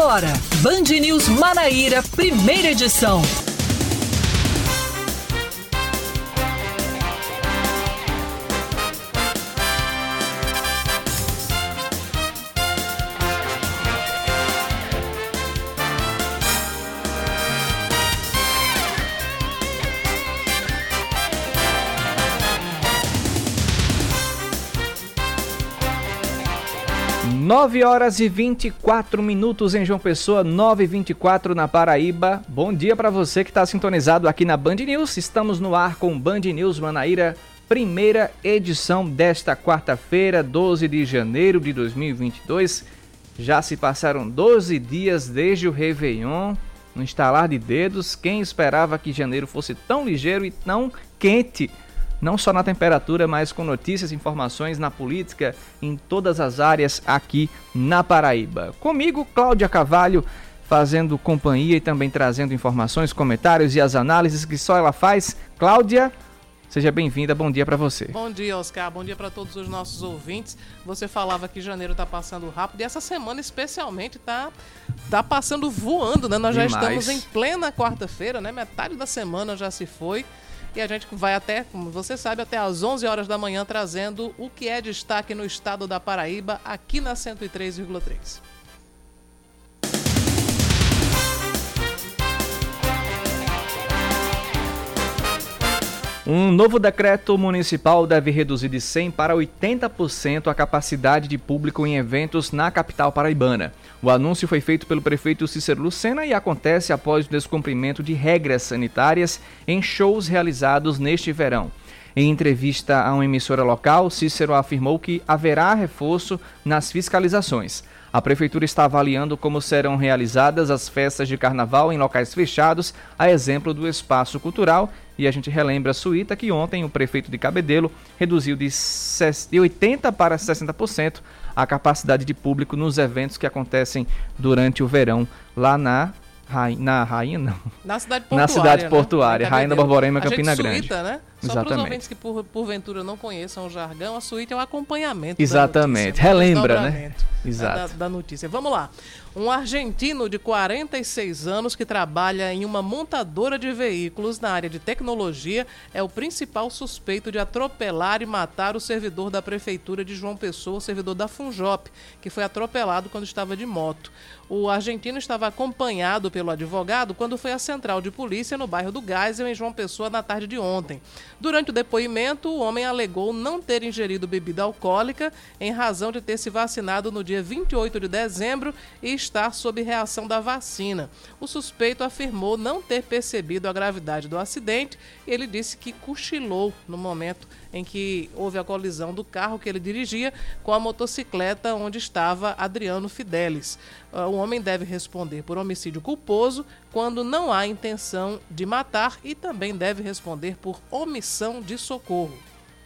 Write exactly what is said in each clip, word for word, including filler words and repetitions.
Agora, Band News Manaíra, primeira edição. nove horas e vinte e quatro minutos em João Pessoa, nove e vinte e quatro na Paraíba. Bom dia para você que está sintonizado aqui na Band News. Estamos no ar com Band News Manaíra, primeira edição desta quarta-feira, doze de janeiro de dois mil e vinte e dois. Já se passaram doze dias desde o Réveillon, no estalar de dedos. Quem esperava que janeiro fosse tão ligeiro e tão quente? Não só na temperatura, mas com notícias e informações na política, em todas as áreas aqui na Paraíba. Comigo, Cláudia Carvalho, fazendo companhia e também trazendo informações, comentários e as análises que só ela faz. Cláudia, seja bem-vinda, bom dia para você. Bom dia, Oscar, bom dia para todos os nossos ouvintes. Você falava que janeiro está passando rápido e essa semana especialmente está tá passando voando, né? Nós Demais. já estamos em plena quarta-feira, né? Metade da semana já se foi. E a gente vai até, como você sabe, até às onze horas da manhã trazendo o que é destaque no estado da Paraíba, aqui na cento e três vírgula três. Um novo decreto municipal deve reduzir de cem por cento para oitenta por cento a capacidade de público em eventos na capital paraibana. O anúncio foi feito pelo prefeito Cícero Lucena e acontece após o descumprimento de regras sanitárias em shows realizados neste verão. Em entrevista a uma emissora local, Cícero afirmou que haverá reforço nas fiscalizações. A prefeitura está avaliando como serão realizadas as festas de carnaval em locais fechados, a exemplo do espaço cultural. E a gente relembra a Suíta que ontem o prefeito de Cabedelo reduziu de oitenta por cento para sessenta por cento a capacidade de público nos eventos que acontecem durante o verão lá na Rainha, na Rainha não. Na cidade portuária. Na cidade portuária, né? Rainha da Borborema, Campina Grande. Suíta, né? Só Exatamente. para os ouvintes que por, porventura não conheçam o jargão, a suíte é o acompanhamento Exatamente. da notícia. Relembra, né? Exato. Da, da notícia. Vamos lá. Um argentino de quarenta e seis anos que trabalha em uma montadora de veículos na área de tecnologia é o principal suspeito de atropelar e matar o servidor da prefeitura de João Pessoa, o servidor da Funjop, que foi atropelado quando estava de moto. O argentino estava acompanhado pelo advogado quando foi à central de polícia no bairro do Geisel, em João Pessoa, na tarde de ontem. Durante o depoimento, o homem alegou não ter ingerido bebida alcoólica em razão de ter se vacinado no dia vinte e oito de dezembro e estar sob reação da vacina. O suspeito afirmou não ter percebido a gravidade do acidente e ele disse que cochilou no momento em que houve a colisão do carro que ele dirigia com a motocicleta onde estava Adriano Fidelis. O homem deve responder por homicídio culposo quando não há intenção de matar e também deve responder por omissão de socorro.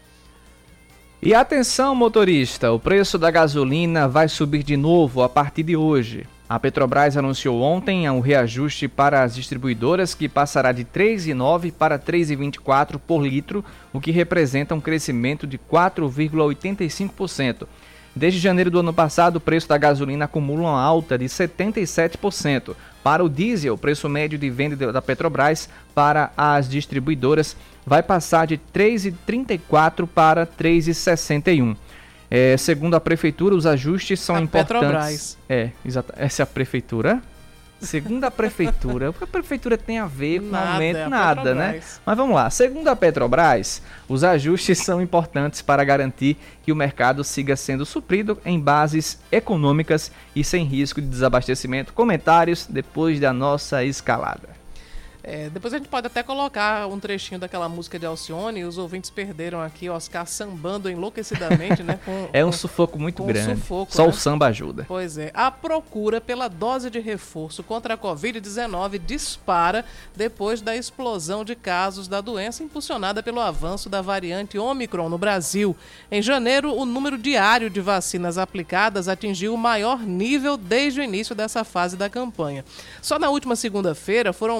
E atenção, motorista, o preço da gasolina vai subir de novo a partir de hoje. A Petrobras anunciou ontem um reajuste para as distribuidoras que passará de três reais e nove centavos para três reais e vinte e quatro centavos por litro, o que representa um crescimento de quatro vírgula oitenta e cinco por cento. Desde janeiro do ano passado, o preço da gasolina acumula uma alta de setenta e sete por cento. Para o diesel, o preço médio de venda da Petrobras para as distribuidoras vai passar de três reais e trinta e quatro centavos para três reais e sessenta e um centavos. É, segundo a prefeitura, os ajustes são a importantes. Petrobras. É, exato. Essa é a prefeitura? Segundo a prefeitura, o que a prefeitura tem a ver com Nada, aumento? é Nada, né? Mas vamos lá. Segundo a Petrobras, os ajustes são importantes para garantir que o mercado siga sendo suprido em bases econômicas e sem risco de desabastecimento. Comentários depois da nossa escalada. É, depois a gente pode até colocar um trechinho daquela música de Alcione. Os ouvintes perderam aqui, Oscar sambando enlouquecidamente, né? Com, é um com, sufoco muito grande. Um sufoco, Só né? o samba ajuda. Pois é. A procura pela dose de reforço contra a covid dezenove dispara depois da explosão de casos da doença impulsionada pelo avanço da variante Ômicron no Brasil. Em janeiro, o número diário de vacinas aplicadas atingiu o maior nível desde o início dessa fase da campanha. Só na última segunda-feira foram mais de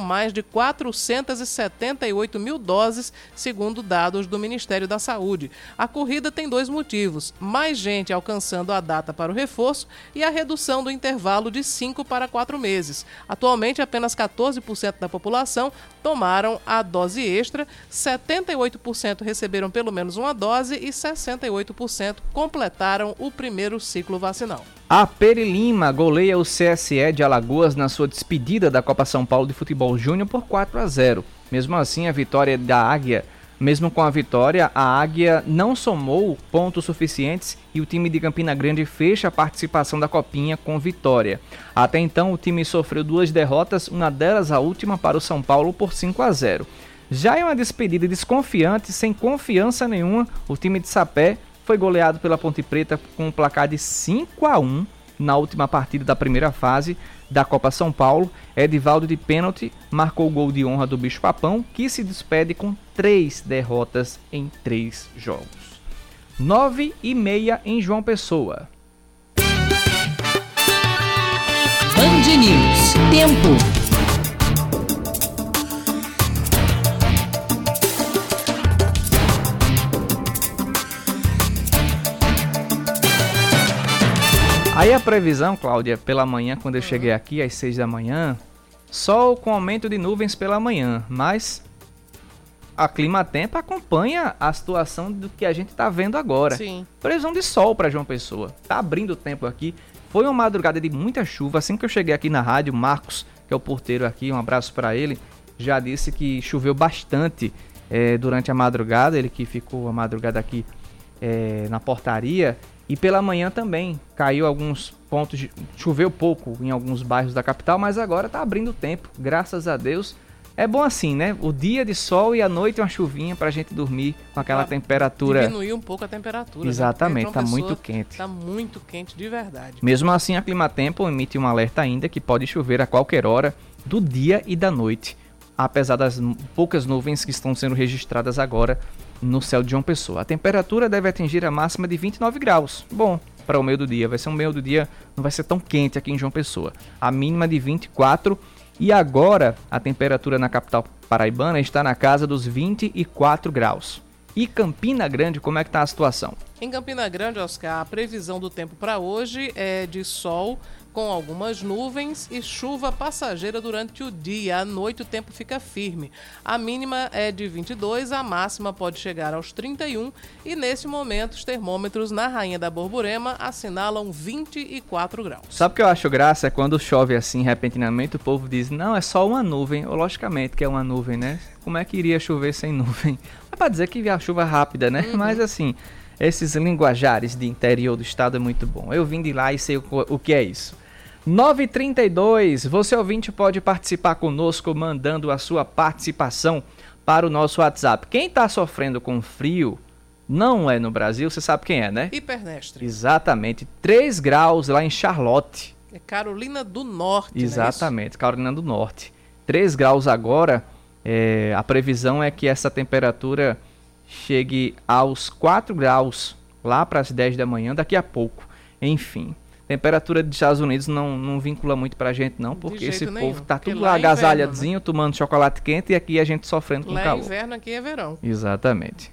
quatrocentos e setenta e oito mil doses, segundo dados do Ministério da Saúde. A corrida tem dois motivos: mais gente alcançando a data para o reforço e a redução do intervalo de cinco para quatro meses. Atualmente, apenas quatorze por cento da população tomaram a dose extra, setenta e oito por cento receberam pelo menos uma dose e sessenta e oito por cento completaram o primeiro ciclo vacinal. A Peri Lima goleia o C S E de Alagoas na sua despedida da Copa São Paulo de Futebol Júnior por quatro a zero. Mesmo assim, a vitória da Águia, mesmo com a vitória, a Águia não somou pontos suficientes e o time de Campina Grande fecha a participação da Copinha com vitória. Até então, o time sofreu duas derrotas, uma delas a última para o São Paulo por cinco a zero. Já em uma despedida desconfiante, sem confiança nenhuma, o time de Sapé foi goleado pela Ponte Preta com um placar de cinco a um na última partida da primeira fase da Copa São Paulo. Edivaldo de pênalti marcou o gol de honra do Bicho Papão, que se despede com três derrotas em três jogos. Nove e meia em João Pessoa. Band News. Tempo. Aí a previsão, Cláudia, pela manhã, quando eu cheguei aqui às seis da manhã, sol com aumento de nuvens pela manhã, mas a Climatempo acompanha a situação do que a gente está vendo agora. Sim. Previsão de sol para João Pessoa. Tá abrindo o tempo aqui. Foi uma madrugada de muita chuva. Assim que eu cheguei aqui na rádio, Marcos, que é o porteiro aqui, um abraço para ele, já disse que choveu bastante é, durante a madrugada. Ele que ficou a madrugada aqui é, na portaria. E pela manhã também caiu alguns pontos, de, choveu pouco em alguns bairros da capital, mas agora tá abrindo tempo, graças a Deus. É bom assim, né? O dia de sol e a noite uma chuvinha pra gente dormir com aquela pra temperatura. Diminuir um pouco a temperatura. Exatamente, né? tá muito quente. Tá muito quente de verdade. Mesmo assim, a Climatempo emite um alerta ainda que pode chover a qualquer hora do dia e da noite, apesar das poucas nuvens que estão sendo registradas agora no céu de João Pessoa. A temperatura deve atingir a máxima de vinte e nove graus. Bom, para o meio do dia. Vai ser um meio do dia, não vai ser tão quente aqui em João Pessoa. A mínima de vinte e quatro. E agora, a temperatura na capital paraibana está na casa dos vinte e quatro graus. E Campina Grande, como é que está a situação? Em Campina Grande, Oscar, a previsão do tempo para hoje é de sol com algumas nuvens e chuva passageira durante o dia. À noite o tempo fica firme. A mínima é de vinte e dois, a máxima pode chegar aos trinta e um e nesse momento os termômetros na Rainha da Borborema assinalam vinte e quatro graus. Sabe o que eu acho graça? É quando chove assim repentinamente, o povo diz, não, é só uma nuvem. Ou, logicamente que é uma nuvem, né? Como é que iria chover sem nuvem? É para dizer que a chuva rápida, né? Uhum. Mas assim, esses linguajares de interior do estado é muito bom. Eu vim de lá e sei o, o que é isso. nove e trinta e dois, você ouvinte pode participar conosco mandando a sua participação para o nosso WhatsApp. Quem está sofrendo com frio não é no Brasil, você sabe quem é, né? Hipernestre. Exatamente, três graus lá em Charlotte. É Carolina do Norte, Exatamente, Carolina do Norte. três graus agora, é, a previsão é que essa temperatura chegue aos quatro graus lá para as dez da manhã, daqui a pouco. Enfim. Temperatura dos Estados Unidos não, não vincula muito pra gente não, porque esse nenhum. povo tá Porque tudo lá lá é inverno, agasalhadinho, né? Tomando chocolate quente e aqui a gente sofrendo com lá calor. Lá é inverno, aqui é verão. Exatamente.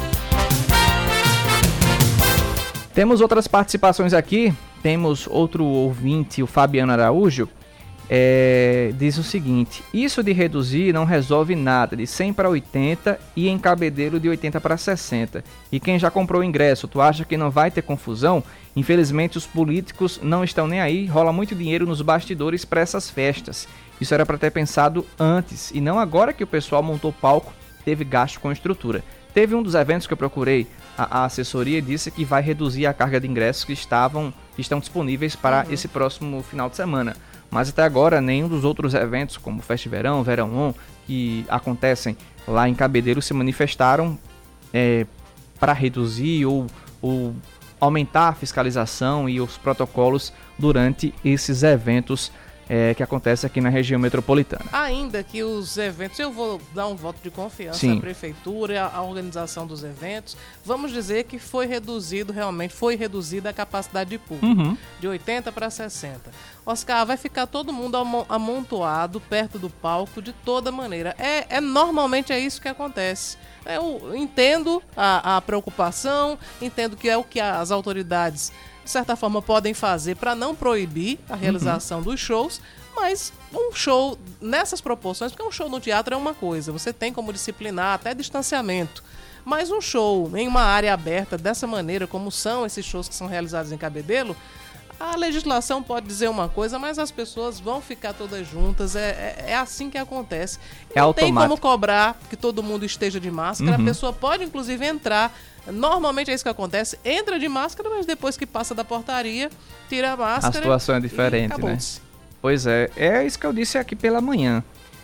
Temos outras participações aqui, temos outro ouvinte, o Fabiano Araújo, é, diz o seguinte: isso de reduzir não resolve nada, de cem para oitenta e em Cabedelo de oitenta para sessenta. E quem já comprou o ingresso, tu acha que não vai ter confusão? Infelizmente os políticos não estão nem aí, rola muito dinheiro nos bastidores para essas festas. Isso era para ter pensado antes e não agora que o pessoal montou palco, teve gasto com estrutura. Teve um dos eventos que eu procurei, a, a assessoria disse que vai reduzir a carga de ingressos que estavam que estão disponíveis para uhum. esse próximo final de semana. Mas até agora nenhum dos outros eventos, como Festiverão, Verão On, que acontecem lá em Cabedelo, se manifestaram é, para reduzir ou, ou aumentar a fiscalização e os protocolos durante esses eventos é, que acontece aqui na região metropolitana. Ainda que os eventos, eu vou dar um voto de confiança Sim. à prefeitura, à organização dos eventos, vamos dizer que foi reduzido realmente, foi reduzida a capacidade de público, Uhum. de oitenta para sessenta. Oscar, vai ficar todo mundo amo- amontoado perto do palco de toda maneira. É, é normalmente é isso que acontece. Eu entendo a, a preocupação, entendo que é o que as autoridades, de certa forma, podem fazer para não proibir a realização uhum. dos shows, mas um show nessas proporções, porque um show no teatro é uma coisa, você tem como disciplinar até distanciamento, mas um show em uma área aberta dessa maneira, como são esses shows que são realizados em Cabedelo, a legislação pode dizer uma coisa, mas as pessoas vão ficar todas juntas, é, é, é assim que acontece. É não automático. Tem como cobrar que todo mundo esteja de máscara, uhum. a pessoa pode inclusive entrar, normalmente é isso que acontece, entra de máscara, mas depois que passa da portaria, tira a máscara. A situação é diferente, né? Pois é, é isso que eu disse aqui pela manhã.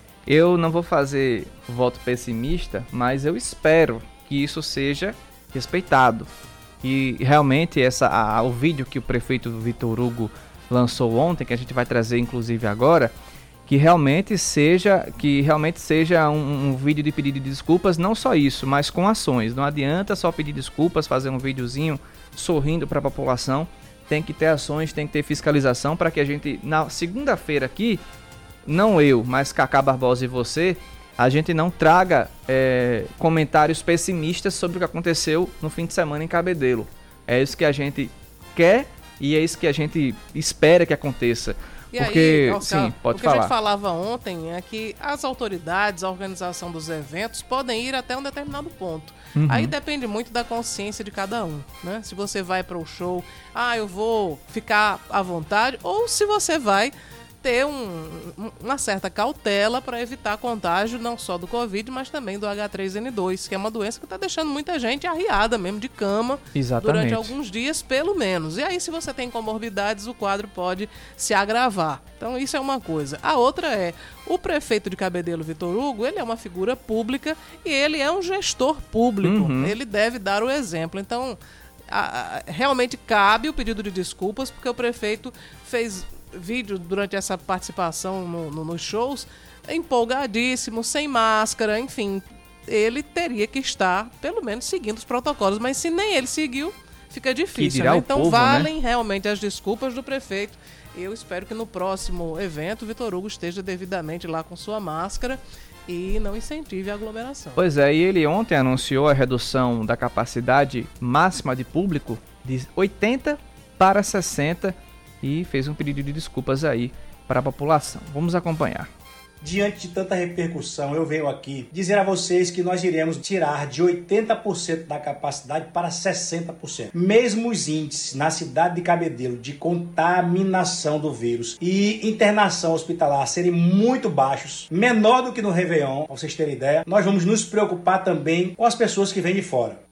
Eu não vou fazer voto pessimista, mas eu espero que isso seja respeitado. E realmente essa, a, o vídeo que o prefeito Vitor Hugo lançou ontem, que a gente vai trazer inclusive agora, que realmente seja, que realmente seja um, um vídeo de pedido de desculpas, não só isso, mas com ações. Não adianta só pedir desculpas, fazer um videozinho sorrindo para a população, tem que ter ações, tem que ter fiscalização para que a gente, na segunda-feira aqui, não eu, mas Cacá Barbosa e você, a gente não traga é, comentários pessimistas sobre o que aconteceu no fim de semana em Cabedelo. É isso que a gente quer e é isso que a gente espera que aconteça. E Porque, aí, Oscar, sim, pode o que falar. a gente falava ontem é que as autoridades, a organização dos eventos podem ir até um determinado ponto. Uhum. Aí depende muito da consciência de cada um, né? Se você vai para o show, ah, eu vou ficar à vontade, ou se você vai ter um, uma certa cautela para evitar contágio não só do Covid, mas também do agá três ene dois, que é uma doença que está deixando muita gente arriada mesmo de cama. Exatamente. Durante alguns dias, pelo menos. E aí, se você tem comorbidades, o quadro pode se agravar. Então, isso é uma coisa. A outra é, o prefeito de Cabedelo, Vitor Hugo, ele é uma figura pública e ele é um gestor público. Uhum. Ele deve dar o exemplo. Então, a, a, realmente cabe o pedido de desculpas, porque o prefeito fez vídeo durante essa participação no, no, nos shows, empolgadíssimo, sem máscara, enfim, ele teria que estar, pelo menos, seguindo os protocolos, mas se nem ele seguiu, fica difícil, né? Então povo, valem né? realmente as desculpas do prefeito. Eu espero que no próximo evento o Vitor Hugo esteja devidamente lá com sua máscara e não incentive a aglomeração. Pois é, e ele ontem anunciou a redução da capacidade máxima de público de oitenta para sessenta e fez um pedido de desculpas aí para a população. Vamos acompanhar. Diante de tanta repercussão, eu venho aqui dizer a vocês que nós iremos tirar de oitenta por cento da capacidade para sessenta por cento. Mesmo os índices na cidade de Cabedelo de contaminação do vírus e internação hospitalar serem muito baixos, menor do que no Réveillon, para vocês terem ideia, nós vamos nos preocupar também com as pessoas que vêm de fora.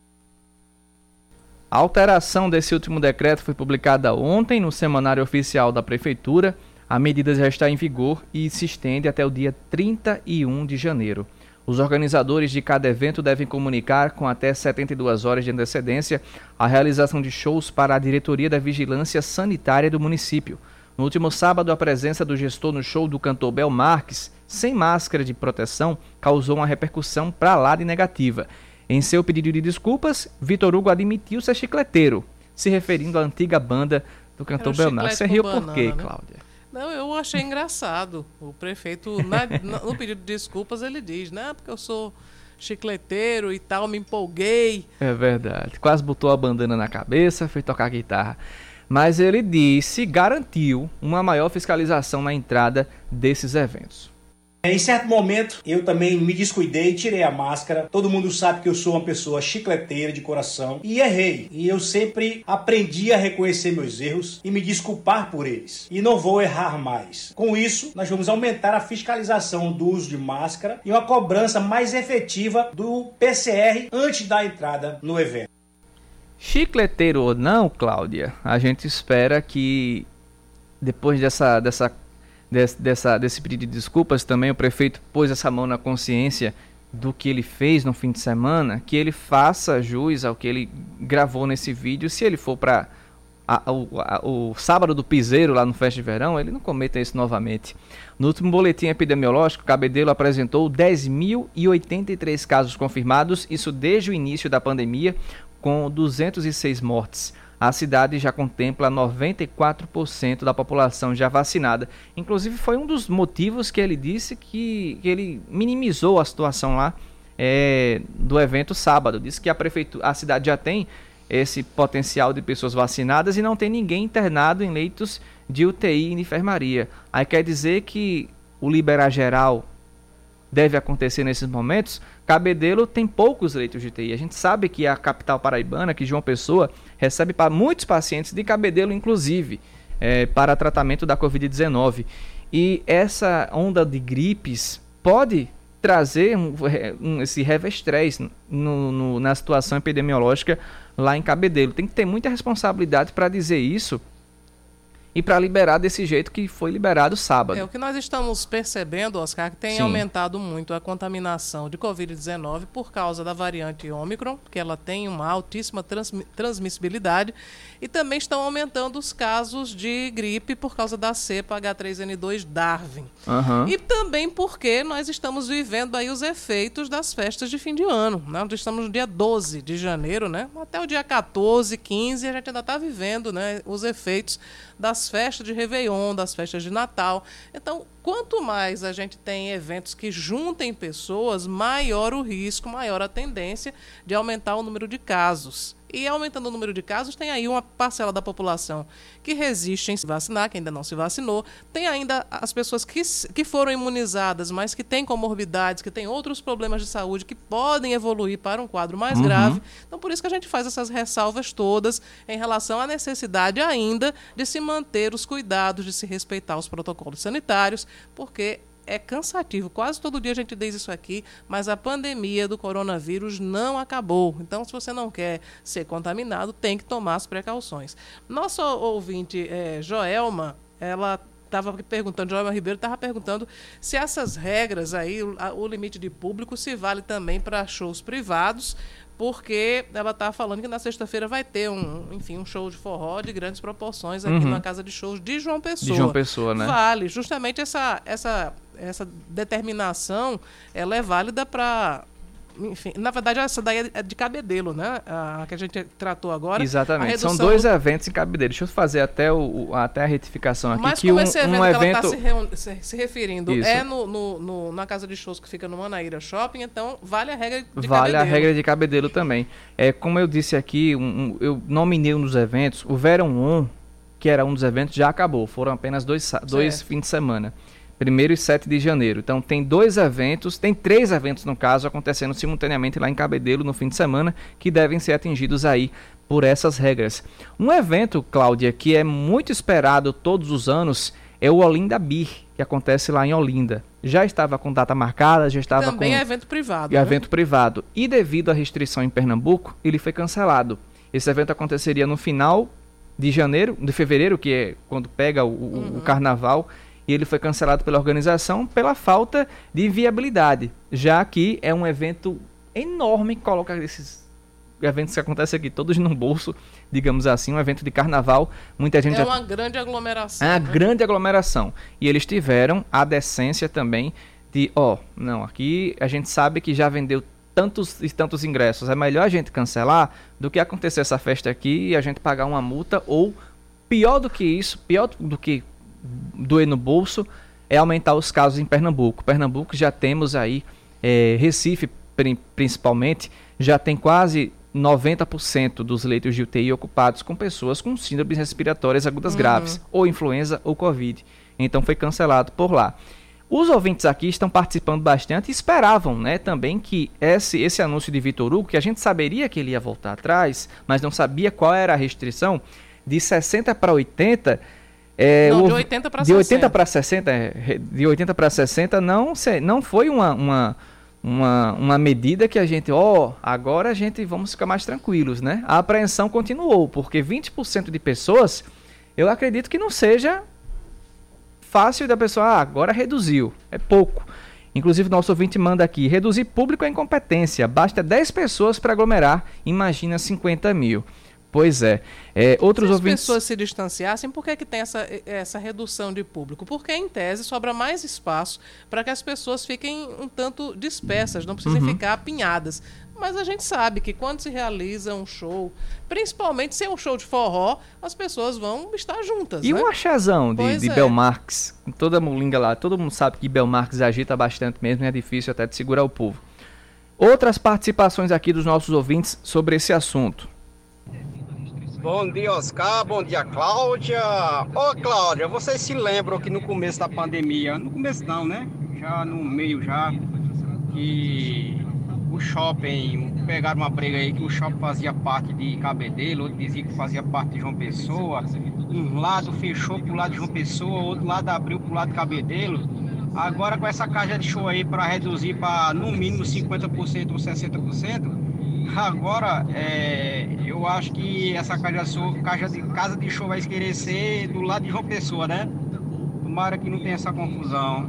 A alteração desse último decreto foi publicada ontem no Semanário Oficial da Prefeitura. A medida já está em vigor e se estende até o dia trinta e um de janeiro. Os organizadores de cada evento devem comunicar com até setenta e duas horas de antecedência a realização de shows para a Diretoria da Vigilância Sanitária do município. No último sábado, a presença do gestor no show do cantor Bel Marques, sem máscara de proteção, causou uma repercussão para lá de negativa. Em seu pedido de desculpas, Vitor Hugo admitiu ser chicleteiro, se referindo à antiga banda do cantor Bel Marques. Você riu por quê, né, Cláudia? Não, eu achei engraçado. O prefeito, na, no pedido de desculpas, ele diz, né? Porque eu sou chicleteiro e tal, me empolguei. É verdade. Quase botou a bandana na cabeça, foi tocar guitarra. Mas ele disse, garantiu uma maior fiscalização na entrada desses eventos. Em certo momento, eu também me descuidei e tirei a máscara. Todo mundo sabe que eu sou uma pessoa chicleteira de coração e errei. E eu sempre aprendi a reconhecer meus erros e me desculpar por eles. E não vou errar mais. Com isso, nós vamos aumentar a fiscalização do uso de máscara e uma cobrança mais efetiva do P C R antes da entrada no evento. Chicleteiro ou não, Cláudia, a gente espera que depois dessa... dessa Desse, dessa, desse pedido de desculpas, também o prefeito pôs essa mão na consciência do que ele fez no fim de semana, que ele faça jus ao que ele gravou nesse vídeo. Se ele for para a, o, a, o sábado do piseiro lá no Festa de Verão, ele não cometa isso novamente. No último boletim epidemiológico, Cabedelo apresentou dez mil e oitenta e três casos confirmados, isso desde o início da pandemia, com duzentas e seis mortes. A cidade já contempla noventa e quatro por cento da população já vacinada. Inclusive, foi um dos motivos que ele disse que, que ele minimizou a situação lá é, do evento sábado. Disse que a prefeitura, a cidade já tem esse potencial de pessoas vacinadas e não tem ninguém internado em leitos de U T I e enfermaria. Aí quer dizer que o liberar geral deve acontecer nesses momentos. Cabedelo tem poucos leitos de U T I. A gente sabe que a capital paraibana, que João Pessoa, recebe para muitos pacientes de Cabedelo, inclusive, é, para tratamento da covid dezenove. E essa onda de gripes pode trazer um, um, esse revestrez no, no, na situação epidemiológica lá em Cabedelo. Tem que ter muita responsabilidade para dizer isso e para liberar desse jeito que foi liberado sábado. É, o que nós estamos percebendo, Oscar, que tem Sim. aumentado muito a contaminação de covid dezenove por causa da variante Ômicron, que ela tem uma altíssima transmi- transmissibilidade, e também estão aumentando os casos de gripe por causa da cepa agá três ene dois Darwin. Uhum. E também porque nós estamos vivendo aí os efeitos das festas de fim de ano. Né? Nós estamos no dia doze de janeiro, né? Até o dia quatorze, quinze, a gente ainda está vivendo, né, os efeitos das festas de Réveillon, das festas de Natal. Então, quanto mais a gente tem eventos que juntem pessoas, maior o risco, maior a tendência de aumentar o número de casos. E aumentando o número de casos, tem aí uma parcela da população que resiste em se vacinar, que ainda não se vacinou. Tem ainda as pessoas que, que foram imunizadas, mas que têm comorbidades, que têm outros problemas de saúde, que podem evoluir para um quadro mais uhum. grave. Então, por isso que a gente faz essas ressalvas todas em relação à necessidade ainda de se manter os cuidados, de se respeitar os protocolos sanitários, porque é cansativo. Quase todo dia a gente diz isso aqui, mas a pandemia do coronavírus não acabou. Então, se você não quer ser contaminado, tem que tomar as precauções. Nossa ouvinte, é, Joelma, ela estava perguntando, Joelma Ribeiro estava perguntando se essas regras aí, o, a, o limite de público, se vale também para shows privados, porque ela está falando que na sexta-feira vai ter um, enfim, um show de forró de grandes proporções aqui uhum. na Casa de Shows de João Pessoa. De João Pessoa, né? Vale. Justamente essa, essa, essa determinação, ela é válida para... Enfim, na verdade, essa daí é de Cabedelo, né? A que a gente tratou agora. Exatamente. São dois do... eventos em Cabedelo. Deixa eu fazer até, o, o, até a retificação aqui. Mas que como um, esse evento, um que evento... ela está se, reun... se, se referindo Isso. é no, no, no, na Casa de Shows que fica no Manaíra Shopping, então vale a regra de vale Cabedelo. Vale a regra de Cabedelo também. É, como eu disse aqui, um, um, eu nominei um dos eventos, o Verão On, que era um dos eventos, já acabou. Foram apenas dois, dois fins de semana. primeiro e sete de janeiro. Então tem dois eventos, tem três eventos no caso, acontecendo simultaneamente lá em Cabedelo no fim de semana, que devem ser atingidos aí por essas regras. Um evento, Cláudia, que é muito esperado todos os anos, é o Olinda Beer, que acontece lá em Olinda. Já estava com data marcada, já estava Também com... é evento privado. É né? evento privado. E devido à restrição em Pernambuco, ele foi cancelado. Esse evento aconteceria no final de janeiro, de fevereiro, que é quando pega o, uhum. o carnaval, e ele foi cancelado pela organização pela falta de viabilidade, já que é um evento enorme, coloca esses eventos que acontecem aqui todos no bolso, digamos assim, um evento de carnaval, muita gente... É uma já... grande aglomeração. É uma né? grande aglomeração. E eles tiveram a decência também de, ó, oh, não, aqui a gente sabe que já vendeu tantos e tantos ingressos, é melhor a gente cancelar do que acontecer essa festa aqui e a gente pagar uma multa, ou pior do que isso, pior do que doer no bolso, é aumentar os casos em Pernambuco. Pernambuco já temos aí, é, Recife principalmente, já tem quase noventa por cento dos leitos de U T I ocupados com pessoas com síndromes respiratórias agudas uhum. graves, ou influenza ou Covid. Então foi cancelado por lá. Os ouvintes aqui estão participando bastante e esperavam, né, também que esse, esse anúncio de Vitor Hugo, que a gente saberia que ele ia voltar atrás, mas não sabia qual era a restrição, de sessenta para oitenta... É, não, o, de oitenta para sessenta. De oitenta para sessenta, de oitenta para sessenta não, não foi uma, uma, uma, uma medida que a gente, ó, oh, agora a gente vamos ficar mais tranquilos, né? A apreensão continuou, porque vinte por cento de pessoas, eu acredito que não seja fácil da pessoa, ah, agora reduziu, é pouco. Inclusive, nosso ouvinte manda aqui, reduzir público é incompetência, basta dez pessoas para aglomerar, imagina cinquenta mil. Pois é. é outros se as ouvintes... pessoas se distanciassem, por que, que tem essa, essa redução de público? Porque, em tese, sobra mais espaço para que as pessoas fiquem um tanto dispersas, não precisem Uhum. ficar apinhadas. Mas a gente sabe que quando se realiza um show, principalmente se é um show de forró, as pessoas vão estar juntas, E né? um achazão de, Pois de é. Belmarx, com toda a mulinga lá, todo mundo sabe que Belmarx agita bastante mesmo e é difícil até de segurar o povo. Outras participações aqui dos nossos ouvintes sobre esse assunto. Bom dia, Oscar. Bom dia, Cláudia. Ô, Cláudia, vocês se lembram que no começo da pandemia, no começo não, né? Já no meio já, que o shopping, pegaram uma briga aí que o shopping fazia parte de Cabedelo, outro dizia que fazia parte de João Pessoa. Um lado fechou pro lado de João Pessoa, outro lado abriu pro lado de Cabedelo. Agora com essa caixa de show aí para reduzir para no mínimo cinquenta por cento ou sessenta por cento, agora é, eu acho que essa caixa de, show, caixa de casa de show vai querer ser do lado de João Pessoa, né? Tomara que não tenha essa confusão.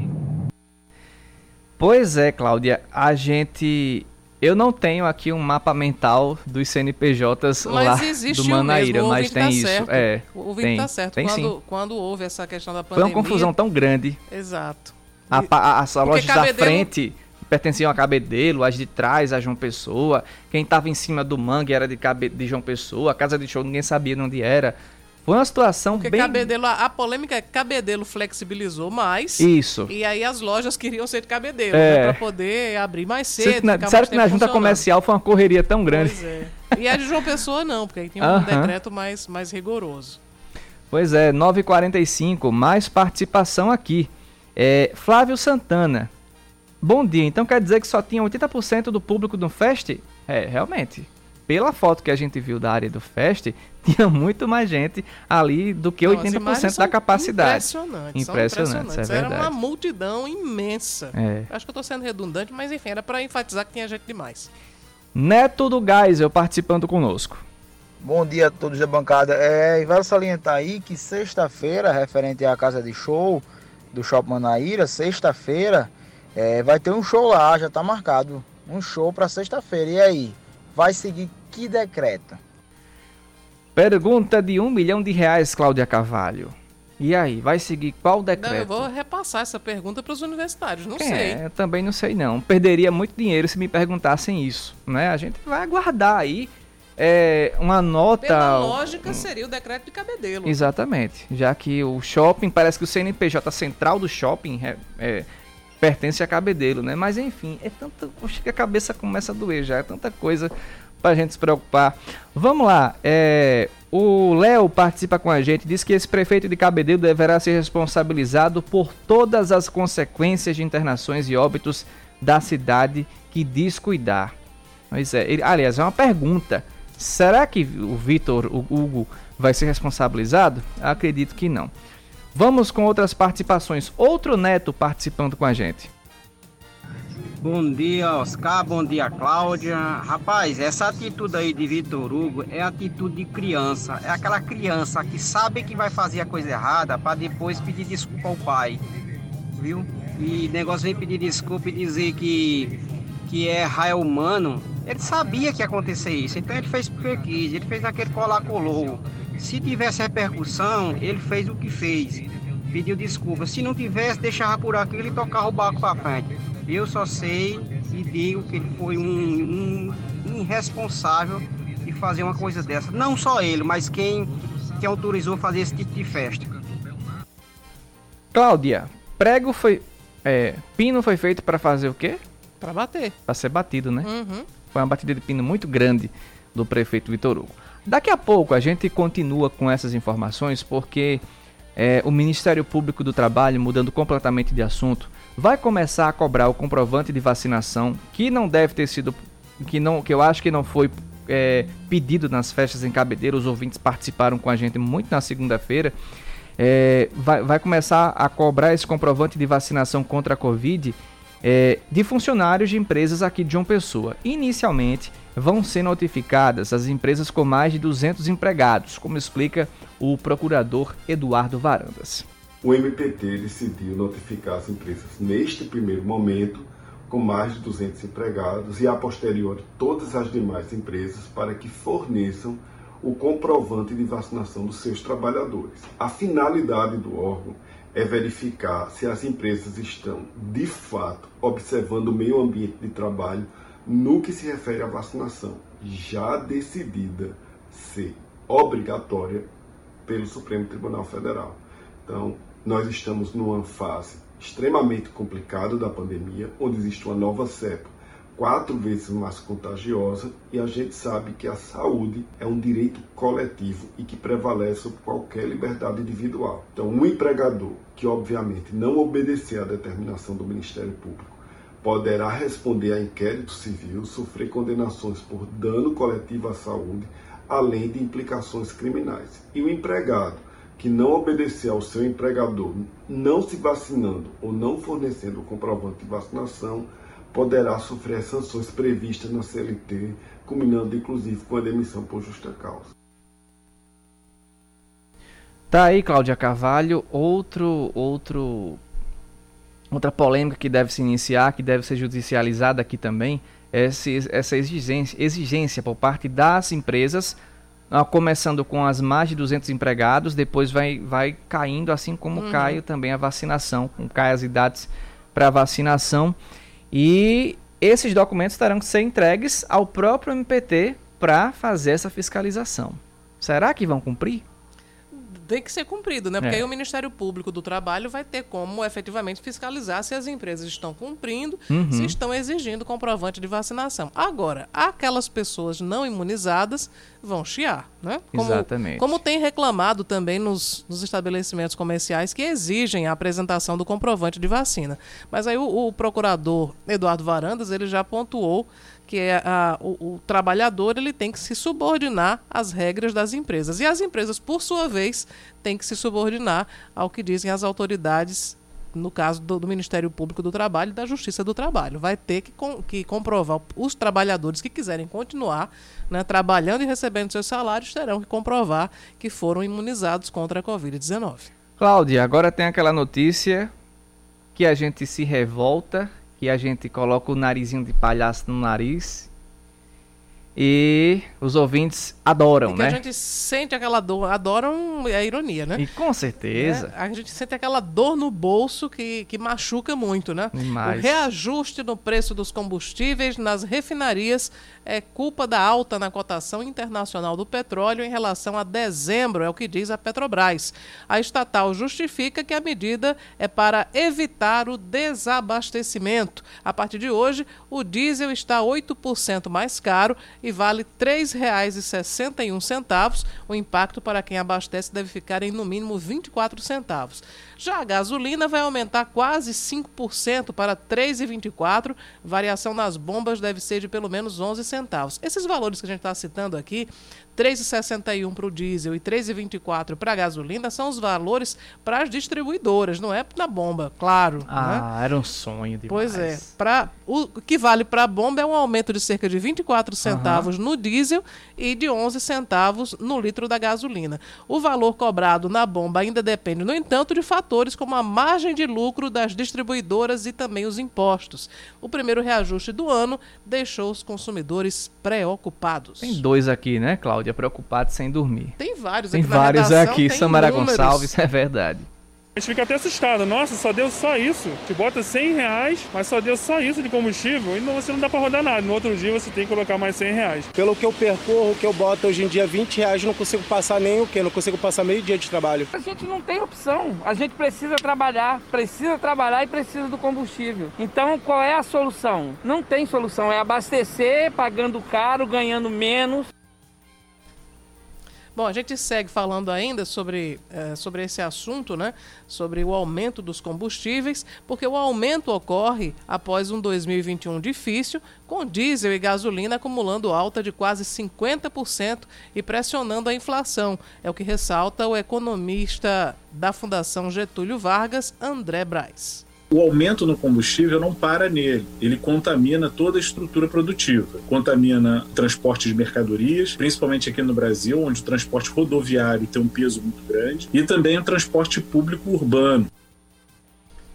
Pois é, Cláudia, a gente... Eu não tenho aqui um mapa mental dos C N P Js Mas lá existe do Manaíra, mesmo, o mas ouvinte tem tá isso. certo. É, O ouvinte tem, tá certo. tem sim. Quando, quando houve essa questão da Foi pandemia... uma confusão tão grande. Exato. A, E- pa- as lojas da Cabedelo- frente pertenciam a Cabedelo, as de trás a João Pessoa. Quem estava em cima do mangue era de, Cabe, de João Pessoa. A casa de show ninguém sabia de onde era. Foi uma situação Porque bem... Cabedelo, a, a polêmica é que Cabedelo flexibilizou mais. Isso. E aí as lojas queriam ser de Cabedelo, É. né, para poder abrir mais cedo. Cê- na- ficar Sério mais que na tempo junta funcionando. comercial foi uma correria tão grande. Pois é. E a de João Pessoa não, porque aí tinha um Aham. decreto mais, mais rigoroso. Pois é, nove e quarenta e cinco, mais participação aqui. É, Flávio Santana. Bom dia, então quer dizer que só tinha oitenta por cento do público do Fest? É, realmente. Pela foto que a gente viu da área do Fest, tinha muito mais gente ali do que Não, as oitenta por imagens cento são da capacidade. Impressionantes, são Impressionantes, impressionantes. é Era uma verdade. multidão imensa. É. Acho que eu tô sendo redundante, mas enfim, era para enfatizar que tinha gente demais. Neto do Geisel participando conosco. Bom dia a todos da bancada. É, e vale salientar aí que sexta-feira, referente à casa de show do Shopping Manaíra, sexta-feira é, vai ter um show lá, já tá marcado. Um show para sexta-feira. E aí, vai seguir que decreto? Pergunta de um milhão de reais, Cláudia Carvalho. E aí, vai seguir qual decreto? Não, eu vou repassar essa pergunta para os universitários, não É, sei. eu também não sei não. Perderia muito dinheiro se me perguntassem isso, né? A gente vai aguardar aí é, uma nota... Pela lógica, seria o decreto de Cabedelo. Exatamente, já que o shopping, parece que o C N P J central do shopping é, é, pertence a Cabedelo, né? Mas enfim, é tanta... Poxa, que a cabeça começa a doer já, é tanta coisa pra gente se preocupar. Vamos lá, é... O Léo participa com a gente, diz que esse prefeito de Cabedelo deverá ser responsabilizado por todas as consequências de internações e óbitos da cidade que descuidar. Pois é, ele, aliás, é uma pergunta. Será que o Vitor, o Hugo, vai ser responsabilizado? Acredito que não. Vamos com outras participações. Outro Neto participando com a gente. Bom dia, Oscar. Bom dia, Cláudia. Rapaz, essa atitude aí de Vitor Hugo é atitude de criança. É aquela criança que sabe que vai fazer a coisa errada para depois pedir desculpa ao pai. Viu? E negócio vem pedir desculpa e dizer que, que é raio humano. Ele sabia que ia acontecer isso, então ele fez porque quis. Ele fez aquele colar-colou. Se tivesse repercussão, ele fez o que fez. Pediu desculpa. Se não tivesse, deixava por aquilo e tocava o barco para frente. Eu só sei e digo que ele foi um, um irresponsável de fazer uma coisa dessa. Não só ele, mas quem, quem autorizou fazer esse tipo de festa. Cláudia, prego foi... É, pino foi feito para fazer o quê? Para bater. Para ser batido, né? Uhum. Foi uma batida de pino muito grande do prefeito Vitor Hugo. Daqui a pouco a gente continua com essas informações porque é, o Ministério Público do Trabalho, mudando completamente de assunto, vai começar a cobrar o comprovante de vacinação que não deve ter sido, que, não, que eu acho que não foi é, pedido nas festas em Cabedelo. Os ouvintes participaram com a gente muito na segunda-feira. É, vai, vai começar a cobrar esse comprovante de vacinação contra a Covid é, de funcionários de empresas aqui de João Pessoa. Inicialmente, vão ser notificadas as empresas com mais de duzentos empregados, como explica o procurador Eduardo Varandas. O M P T decidiu notificar as empresas neste primeiro momento com mais de duzentos empregados e a posteriori todas as demais empresas para que forneçam o comprovante de vacinação dos seus trabalhadores. A finalidade do órgão é verificar se as empresas estão, de fato, observando o meio ambiente de trabalho no que se refere à vacinação, já decidida ser obrigatória pelo Supremo Tribunal Federal. Então, nós estamos numa fase extremamente complicada da pandemia, onde existe uma nova cepa, quatro vezes mais contagiosa, e a gente sabe que a saúde é um direito coletivo e que prevalece sobre qualquer liberdade individual. Então, um empregador que, obviamente, não obedecer à determinação do Ministério Público poderá responder a inquérito civil, sofrer condenações por dano coletivo à saúde, além de implicações criminais. E o empregado que não obedecer ao seu empregador, não se vacinando ou não fornecendo o comprovante de vacinação, poderá sofrer as sanções previstas na C L T, culminando inclusive com a demissão por justa causa. Tá aí, Cláudia Carvalho, outro, outro, outra polêmica que deve se iniciar, que deve ser judicializada aqui também, é esse, essa exigência, exigência por parte das empresas, começando com as mais de duzentos empregados, depois vai, vai caindo, assim como uhum. cai também a vacinação, cai as idades para vacinação. E esses documentos terão que ser entregues ao próprio M P T para fazer essa fiscalização. Será que vão cumprir? Tem que ser cumprido, né? Porque é. aí o Ministério Público do Trabalho vai ter como efetivamente fiscalizar se as empresas estão cumprindo, uhum. se estão exigindo comprovante de vacinação. Agora, aquelas pessoas não imunizadas vão chiar, né? Como, Exatamente. Como tem reclamado também nos, nos estabelecimentos comerciais que exigem a apresentação do comprovante de vacina. Mas aí o, o procurador Eduardo Varandas, ele já pontuou que é a, o, o trabalhador ele tem que se subordinar às regras das empresas. E as empresas, por sua vez, têm que se subordinar ao que dizem as autoridades, no caso do, do Ministério Público do Trabalho e da Justiça do Trabalho. Vai ter que, com, que comprovar, os trabalhadores que quiserem continuar, né, trabalhando e recebendo seus salários, terão que comprovar que foram imunizados contra a covid dezenove. Cláudia, agora tem aquela notícia que a gente se revolta, que a gente coloca o narizinho de palhaço no nariz e os ouvintes adoram, e que né? A gente sente aquela dor, adoram a ironia, né? E com certeza. É, a gente sente aquela dor no bolso que, que machuca muito, né? Demais. O reajuste no preço dos combustíveis nas refinarias é culpa da alta na cotação internacional do petróleo em relação a dezembro, é o que diz a Petrobras. A estatal justifica que a medida é para evitar o desabastecimento. A partir de hoje, o diesel está oito por cento mais caro e vale três reais e sessenta e um centavos. O impacto para quem abastece deve ficar em no mínimo vinte e quatro centavos. Já a gasolina vai aumentar quase cinco por cento para três reais e vinte e quatro centavos. Variação nas bombas deve ser de pelo menos onze centavos. Esses valores que a gente está citando aqui, três reais e sessenta e um centavos para o diesel e três reais e vinte e quatro centavos para a gasolina, são os valores para as distribuidoras, não é na bomba, claro. Ah, né? Era um sonho demais. Pois é. Pra, o que vale para a bomba é um aumento de cerca de vinte e quatro centavos uhum. no diesel e de onze centavos no litro da gasolina. O valor cobrado na bomba ainda depende, no entanto, de fatores como a margem de lucro das distribuidoras e também os impostos. O primeiro reajuste do ano deixou os consumidores preocupados. Tem dois aqui, né, Cláudia? Preocupados sem dormir. Tem vários tem aqui na vários redação, aqui, tem Samara números. Gonçalves, é verdade. A gente fica até assustado. Nossa, só deu só isso. Te bota cem reais, mas só deu só isso de combustível e não, você não dá pra rodar nada. No outro dia você tem que colocar mais cem reais. Pelo que eu percorro, que eu boto hoje em dia vinte reais, não consigo passar nem o quê? Não consigo passar meio dia de trabalho. A gente não tem opção. A gente precisa trabalhar, precisa trabalhar e precisa do combustível. Então, qual é a solução? Não tem solução. É abastecer, pagando caro, ganhando menos. Bom, a gente segue falando ainda sobre, é, sobre esse assunto, né? Sobre o aumento dos combustíveis, porque o aumento ocorre após um dois mil e vinte e um difícil, com diesel e gasolina acumulando alta de quase cinquenta por cento e pressionando a inflação. É o que ressalta o economista da Fundação Getúlio Vargas, André Braz. O aumento no combustível não para nele, ele contamina toda a estrutura produtiva, contamina o transporte de mercadorias, principalmente aqui no Brasil, onde o transporte rodoviário tem um peso muito grande, e também o transporte público urbano.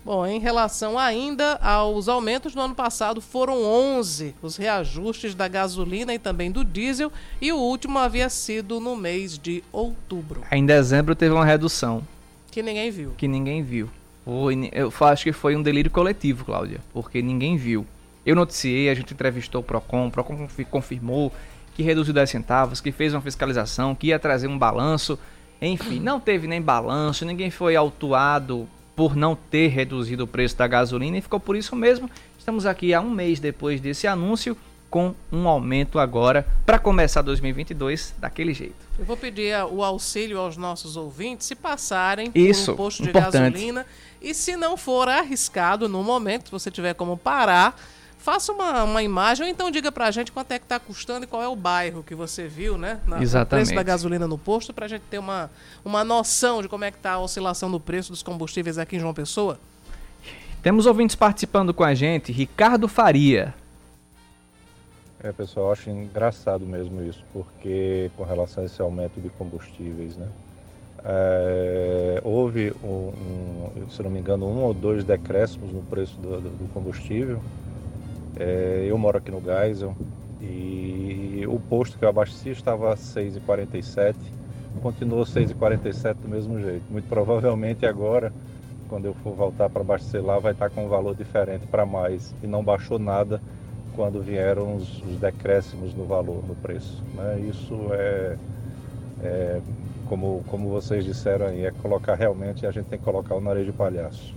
Bom, em relação ainda aos aumentos, no ano passado foram onze os reajustes da gasolina e também do diesel, e o último havia sido no mês de outubro. Em dezembro teve uma redução. Que ninguém viu. Que ninguém viu. Foi, eu acho que foi um delírio coletivo, Cláudia, porque ninguém viu. Eu noticiei, a gente entrevistou o Procon, o Procon confirmou que reduziu dez centavos, que fez uma fiscalização, que ia trazer um balanço. Enfim, não teve nem balanço, ninguém foi autuado por não ter reduzido o preço da gasolina e ficou por isso mesmo. Estamos aqui há um mês depois desse anúncio com um aumento agora para começar dois mil e vinte e dois daquele jeito. Eu vou pedir o auxílio aos nossos ouvintes se passarem isso, por um posto de importante. gasolina e se não for arriscado no momento, se você tiver como parar, faça uma, uma imagem ou então diga pra gente quanto é que tá custando e qual é o bairro que você viu, né? Na, Exatamente. O preço da gasolina no posto, pra gente ter uma, uma noção de como é que tá a oscilação do preço dos combustíveis aqui em João Pessoa. Temos ouvintes participando com a gente. Ricardo Faria. É, pessoal, eu acho engraçado mesmo isso, porque com relação a esse aumento de combustíveis, né? É, houve, um, um, se não me engano, um ou dois decréscimos no preço do, do, do combustível. É, eu moro aqui no Geisel e o posto que eu abasteci estava a seis reais e quarenta e sete centavos, continuou seis reais e quarenta e sete centavos do mesmo jeito. Muito provavelmente agora, quando eu for voltar para abastecer lá, vai estar com um valor diferente para mais, e não baixou nada quando vieram os, os decréscimos no valor, no preço, né? Isso é, é como, como vocês disseram aí, é colocar realmente, a gente tem que colocar o nariz de palhaço.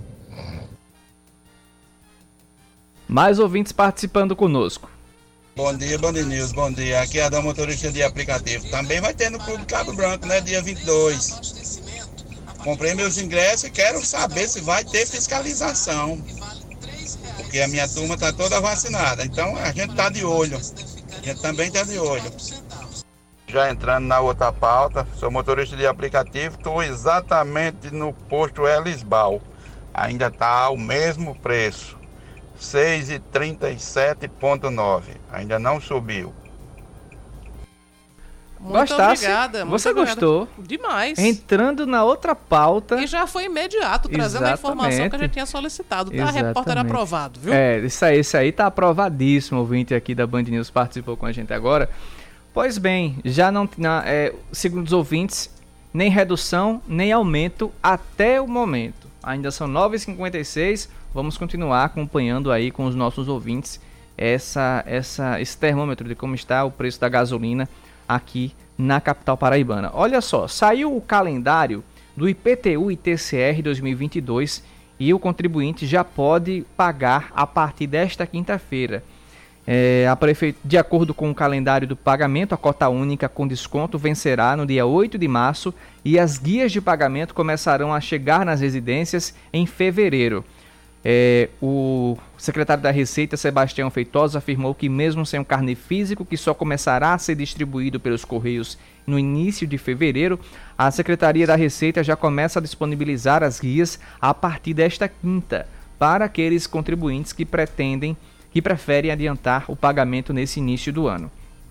Mais ouvintes participando conosco. Bom dia, Band News, bom dia. Aqui é a da motorista de aplicativo. Também vai ter no Clube Cabo Branco, né? Dia vinte e dois. Comprei meus ingressos e quero saber se vai ter fiscalização. Porque a minha turma está toda vacinada. Então a gente está de olho. A gente também está de olho. Já entrando na outra pauta, sou motorista de aplicativo, estou exatamente no posto Elisbal. Ainda está o mesmo preço. seis reais e trinta e sete vírgula nove. Ainda não subiu. Muito Gostasse? obrigada. Muito Você obrigada. gostou? Demais. Entrando na outra pauta. E já foi imediato, trazendo Exatamente. a informação que a gente tinha solicitado. Tá, Exatamente. repórter aprovado, viu? É, isso aí, isso aí tá aprovadíssimo. O ouvinte aqui da Band News participou com a gente agora. Pois bem, já não, na, é, segundo os ouvintes, nem redução, nem aumento até o momento. Ainda são nove e cinquenta e seis. Vamos continuar acompanhando aí com os nossos ouvintes essa, essa, esse termômetro de como está o preço da gasolina aqui na capital paraibana. Olha só, saiu o calendário do I P T U e T C R dois mil e vinte e dois e o contribuinte já pode pagar a partir desta quinta-feira. É, a prefe... De acordo com o calendário do pagamento, a cota única com desconto vencerá no dia oito de março e as guias de pagamento começarão a chegar nas residências em fevereiro. É, o secretário da Receita, Sebastião Feitosa, afirmou que mesmo sem o carnê físico, que só começará a ser distribuído pelos Correios no início de fevereiro, a Secretaria da Receita já começa a disponibilizar as guias a partir desta quinta, para aqueles contribuintes que pretendem, que preferem adiantar o pagamento nesse início do ano.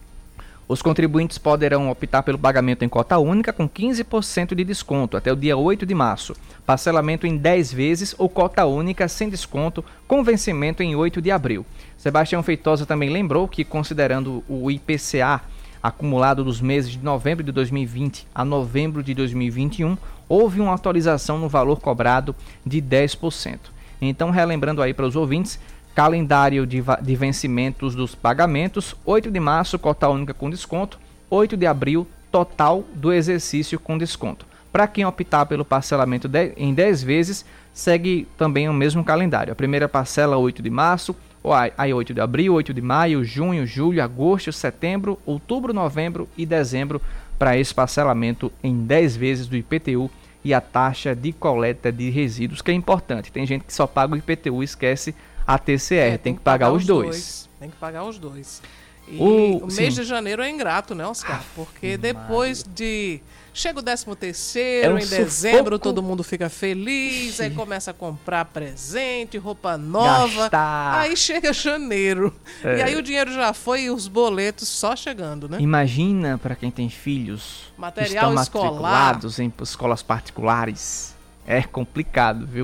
Os contribuintes poderão optar pelo pagamento em cota única com quinze por cento de desconto até o dia oito de março, parcelamento em dez vezes ou cota única sem desconto com vencimento em oito de abril. Sebastião Feitosa também lembrou que, considerando o I P C A acumulado dos meses de novembro de dois mil e vinte a novembro de dois mil e vinte e um, houve uma atualização no valor cobrado de dez por cento. Então, relembrando aí para os ouvintes, calendário de, de vencimentos dos pagamentos, oito de março, cota única com desconto, oito de abril, total do exercício com desconto. Para quem optar pelo parcelamento de, em dez vezes, segue também o mesmo calendário. A primeira parcela, oito de março, aí oito de abril, oito de maio, junho, julho, agosto, setembro, outubro, novembro e dezembro, para esse parcelamento em dez vezes do I P T U e a taxa de coleta de resíduos, que é importante. Tem gente que só paga o I P T U e esquece a T C R, é, tem, tem que pagar, pagar os dois. dois. Tem que pagar os dois. E o, o mês sim. de janeiro é ingrato, né, Oscar? Porque depois de... Chega o décimo terceiro, é um em dezembro sufoco. Todo mundo fica feliz, aí começa a comprar presente, roupa nova. Gastar. Aí chega janeiro. É. E aí o dinheiro já foi e os boletos só chegando, né? Imagina para quem tem filhos Material que estão escolar. matriculados em escolas particulares. É complicado, viu?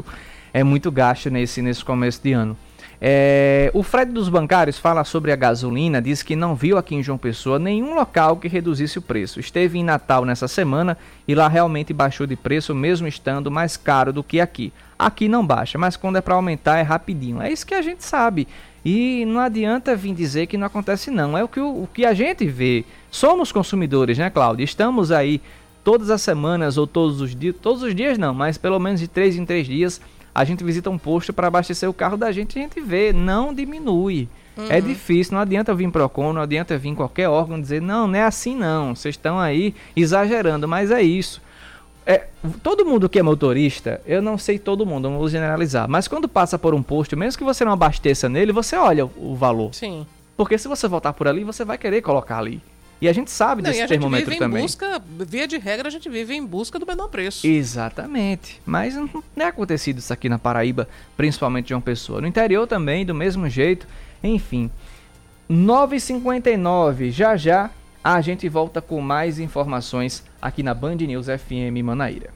é muito gasto nesse, nesse começo de ano. É, o Fred dos Bancários fala sobre a gasolina, diz que não viu aqui em João Pessoa nenhum local que reduzisse o preço. Esteve em Natal nessa semana e lá realmente baixou de preço, mesmo estando mais caro do que aqui. Aqui não baixa, mas quando é para aumentar é rapidinho. É isso que a gente sabe. E não adianta vir dizer que não acontece não. É o que, o, o que a gente vê. Somos consumidores, né, Cláudia? Estamos aí todas as semanas ou todos os dias. Todos os dias não, mas pelo menos de três em três dias a gente visita um posto para abastecer o carro da gente e a gente vê. Não diminui. Uhum. É difícil. Não adianta vir Procon, não adianta vir qualquer órgão dizer não, não é assim não. Vocês estão aí exagerando, mas é isso. É, todo mundo que é motorista, eu não sei todo mundo, não vou generalizar, mas quando passa por um posto, mesmo que você não abasteça nele, você olha o, o valor. Sim. Porque se você voltar por ali, você vai querer colocar ali. E a gente sabe não, desse e a termômetro gente vive também. Em busca, via de regra, a gente vive em busca do menor preço. Exatamente. Mas não é acontecido isso aqui na Paraíba, principalmente de João Pessoa. No interior também, do mesmo jeito. Enfim. nove e cinquenta e nove, já já a gente volta com mais informações aqui na Band News F M Manaíra.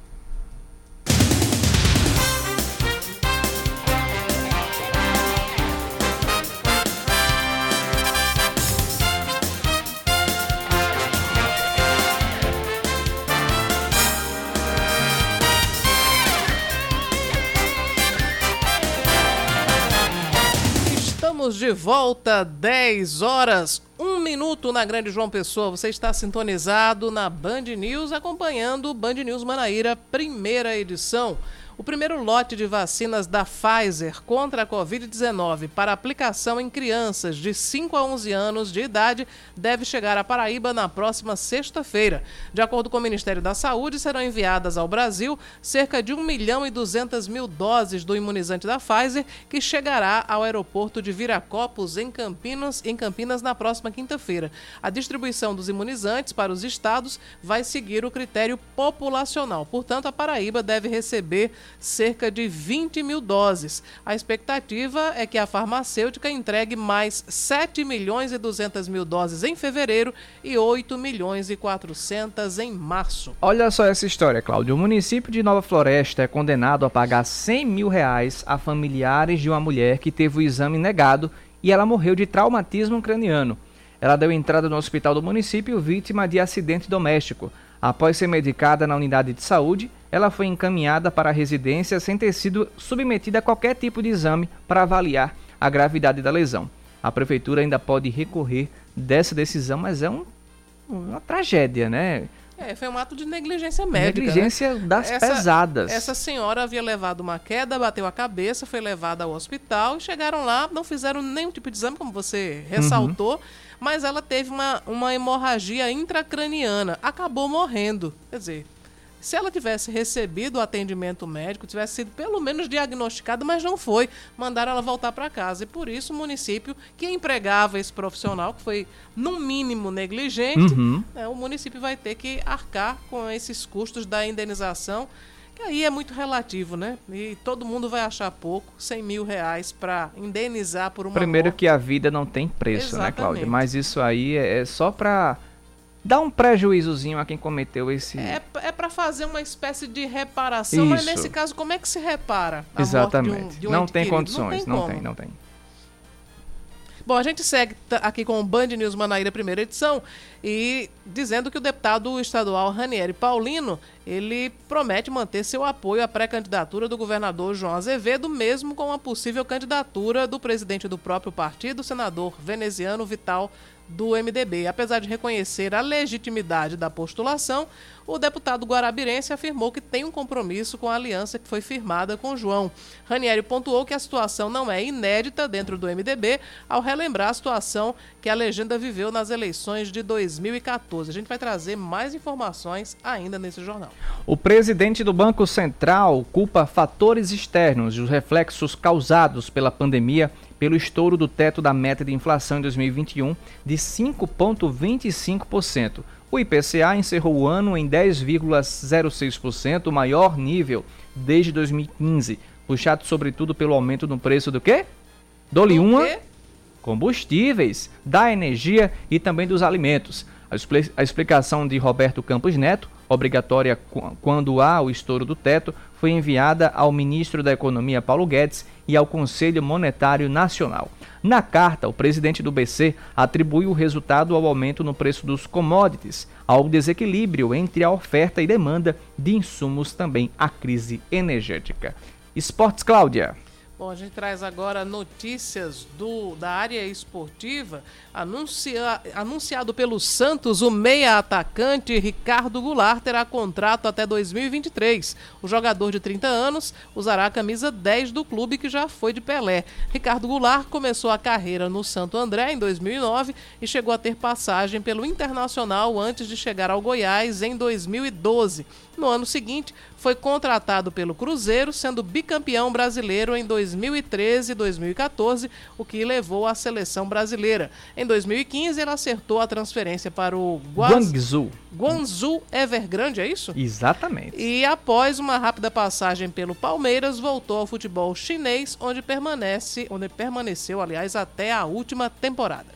Estamos de volta, dez horas, um minuto na Grande João Pessoa. Você está sintonizado na Band News, acompanhando o Band News Manaíra, primeira edição. O primeiro lote de vacinas da Pfizer contra a covid dezenove para aplicação em crianças de cinco a onze anos de idade deve chegar à Paraíba na próxima sexta-feira. De acordo com o Ministério da Saúde, serão enviadas ao Brasil cerca de um milhão e duzentas mil doses do imunizante da Pfizer, que chegará ao aeroporto de Viracopos, em Campinas, em Campinas na próxima quinta-feira. A distribuição dos imunizantes para os estados vai seguir o critério populacional. Portanto, a Paraíba deve receber cerca de vinte mil doses. A expectativa é que a farmacêutica entregue mais sete milhões e duzentas mil doses em fevereiro e oito milhões e quatrocentas em março. Olha só essa história, Cláudio. O município de Nova Floresta é condenado a pagar cem mil reais a familiares de uma mulher que teve o exame negado e ela morreu de traumatismo craniano. Ela deu entrada no hospital do município vítima de acidente doméstico. Após ser medicada na unidade de saúde, ela foi encaminhada para a residência sem ter sido submetida a qualquer tipo de exame para avaliar a gravidade da lesão. A prefeitura ainda pode recorrer dessa decisão, mas é um, uma tragédia, né? É, foi um ato de negligência médica. Negligência, né? Das essa, pesadas. Essa senhora havia levado uma queda, bateu a cabeça, foi levada ao hospital, chegaram lá, não fizeram nenhum tipo de exame, como você ressaltou, uhum. mas ela teve uma, uma hemorragia intracraniana, acabou morrendo. Quer dizer, se ela tivesse recebido o atendimento médico, tivesse sido pelo menos diagnosticada, mas não foi, mandaram ela voltar para casa. E por isso o município, que empregava esse profissional, que foi no mínimo negligente, uhum. né, o município vai ter que arcar com esses custos da indenização, que aí é muito relativo, né? E todo mundo vai achar pouco, cem mil reais para indenizar por uma Primeiro morte. Que a vida não tem preço, Exatamente. Né, Cláudia? Mas isso aí é só para dá um prejuízozinho a quem cometeu esse... É, é para fazer uma espécie de reparação, Isso. mas nesse caso, como é que se repara a Exatamente. morte de um, de um não ente tem querido? condições, não tem, não tem, não tem. Bom, a gente segue aqui com o Band News Manaíra, primeira edição, e dizendo que o deputado estadual Ranieri Paulino, ele promete manter seu apoio à pré-candidatura do governador João Azevedo, mesmo com a possível candidatura do presidente do próprio partido, o senador veneziano Vital do M D B. Apesar de reconhecer a legitimidade da postulação, o deputado guarabirense afirmou que tem um compromisso com a aliança que foi firmada com João. Ranieri pontuou que a situação não é inédita dentro do M D B, ao relembrar a situação que a legenda viveu nas eleições de dois mil e quatorze. A gente vai trazer mais informações ainda nesse jornal. O presidente do Banco Central culpa fatores externos e os reflexos causados pela pandemia pelo estouro do teto da meta de inflação em dois mil e vinte e um de cinco vírgula vinte e cinco por cento. O I P C A encerrou o ano em dez vírgula zero seis por cento, o maior nível desde dois mil e quinze, puxado sobretudo pelo aumento no preço do quê? Do Liuma, combustíveis, da energia e também dos alimentos. A explicação de Roberto Campos Neto, obrigatória quando há o estouro do teto, foi enviada ao ministro da Economia, Paulo Guedes, e ao Conselho Monetário Nacional. Na carta, o presidente do B C atribuiu o resultado ao aumento no preço dos commodities, ao desequilíbrio entre a oferta e demanda de insumos, também à crise energética. Esportes, Cláudia. Bom, a gente traz agora notícias do, da área esportiva. Anuncia, anunciado pelo Santos, o meia atacante Ricardo Goulart terá contrato até dois mil e vinte e três. O jogador de trinta anos usará a camisa dez do clube, que já foi de Pelé. Ricardo Goulart começou a carreira no Santo André em dois mil e nove e chegou a ter passagem pelo Internacional antes de chegar ao Goiás em dois mil e doze. No ano seguinte, foi contratado pelo Cruzeiro, sendo bicampeão brasileiro em dois mil e treze e dois mil e quatorze, o que levou à seleção brasileira. Em dois mil e quinze, ele acertou a transferência para o Guaz... Guangzhou. Guangzhou Evergrande, é isso? Exatamente. E após uma rápida passagem pelo Palmeiras, voltou ao futebol chinês, onde permanece, onde permaneceu, aliás, até a última temporada.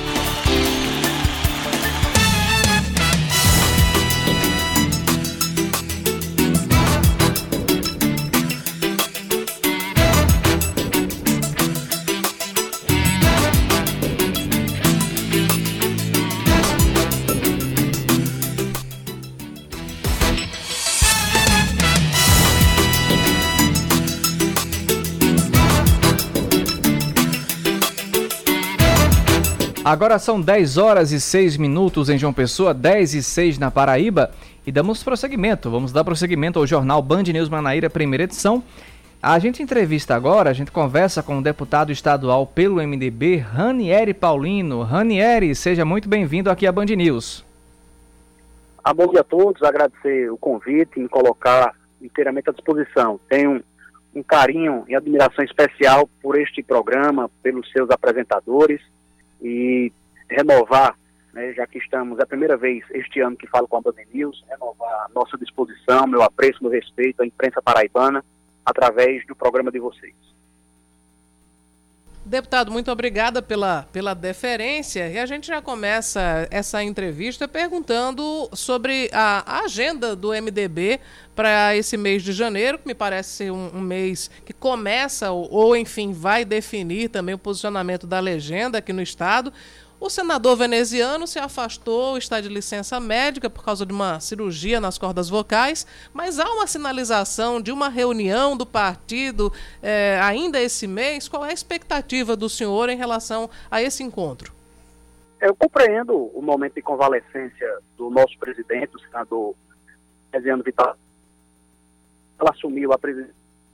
Agora são dez horas e seis minutos em João Pessoa, dez e seis na Paraíba, e damos prosseguimento. Vamos dar prosseguimento ao jornal Band News Manaíra, primeira edição. A gente entrevista agora, a gente conversa com o deputado estadual pelo M D B, Ranieri Paulino. Ranieri, seja muito bem-vindo aqui à Band News. Ah, bom dia a todos, agradecer o convite e me colocar inteiramente à disposição. Tenho um carinho e admiração especial por este programa, pelos seus apresentadores, e renovar, né, já que estamos, é a primeira vez este ano que falo com a Band News, renovar a nossa disposição, meu apreço, meu respeito à imprensa paraibana, através do programa de vocês. Deputado, muito obrigada pela, pela deferência, e a gente já começa essa entrevista perguntando sobre a, a agenda do M D B para esse mês de janeiro, que me parece ser um, um mês que começa, ou, ou enfim, vai definir também o posicionamento da legenda aqui no estado. O senador veneziano se afastou, está de licença médica por causa de uma cirurgia nas cordas vocais, mas há uma sinalização de uma reunião do partido eh, ainda esse mês. Qual é a expectativa do senhor em relação a esse encontro? Eu compreendo o momento de convalescência do nosso presidente, o senador Veneziano Vital. Ela assumiu a presidência.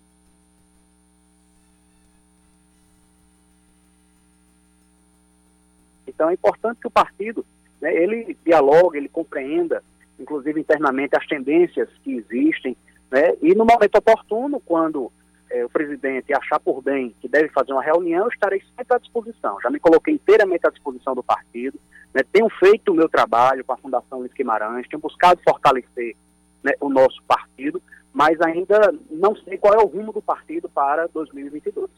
Então é importante que o partido, né, ele dialogue, ele compreenda, inclusive internamente, as tendências que existem, né, e no momento oportuno, quando é, o presidente achar por bem que deve fazer uma reunião, eu estarei sempre à disposição. Já me coloquei inteiramente à disposição do partido, né, tenho feito o meu trabalho com a Fundação Luiz Guimarães, tenho buscado fortalecer, né, o nosso partido, mas ainda não sei qual é o rumo do partido para dois mil e vinte e dois.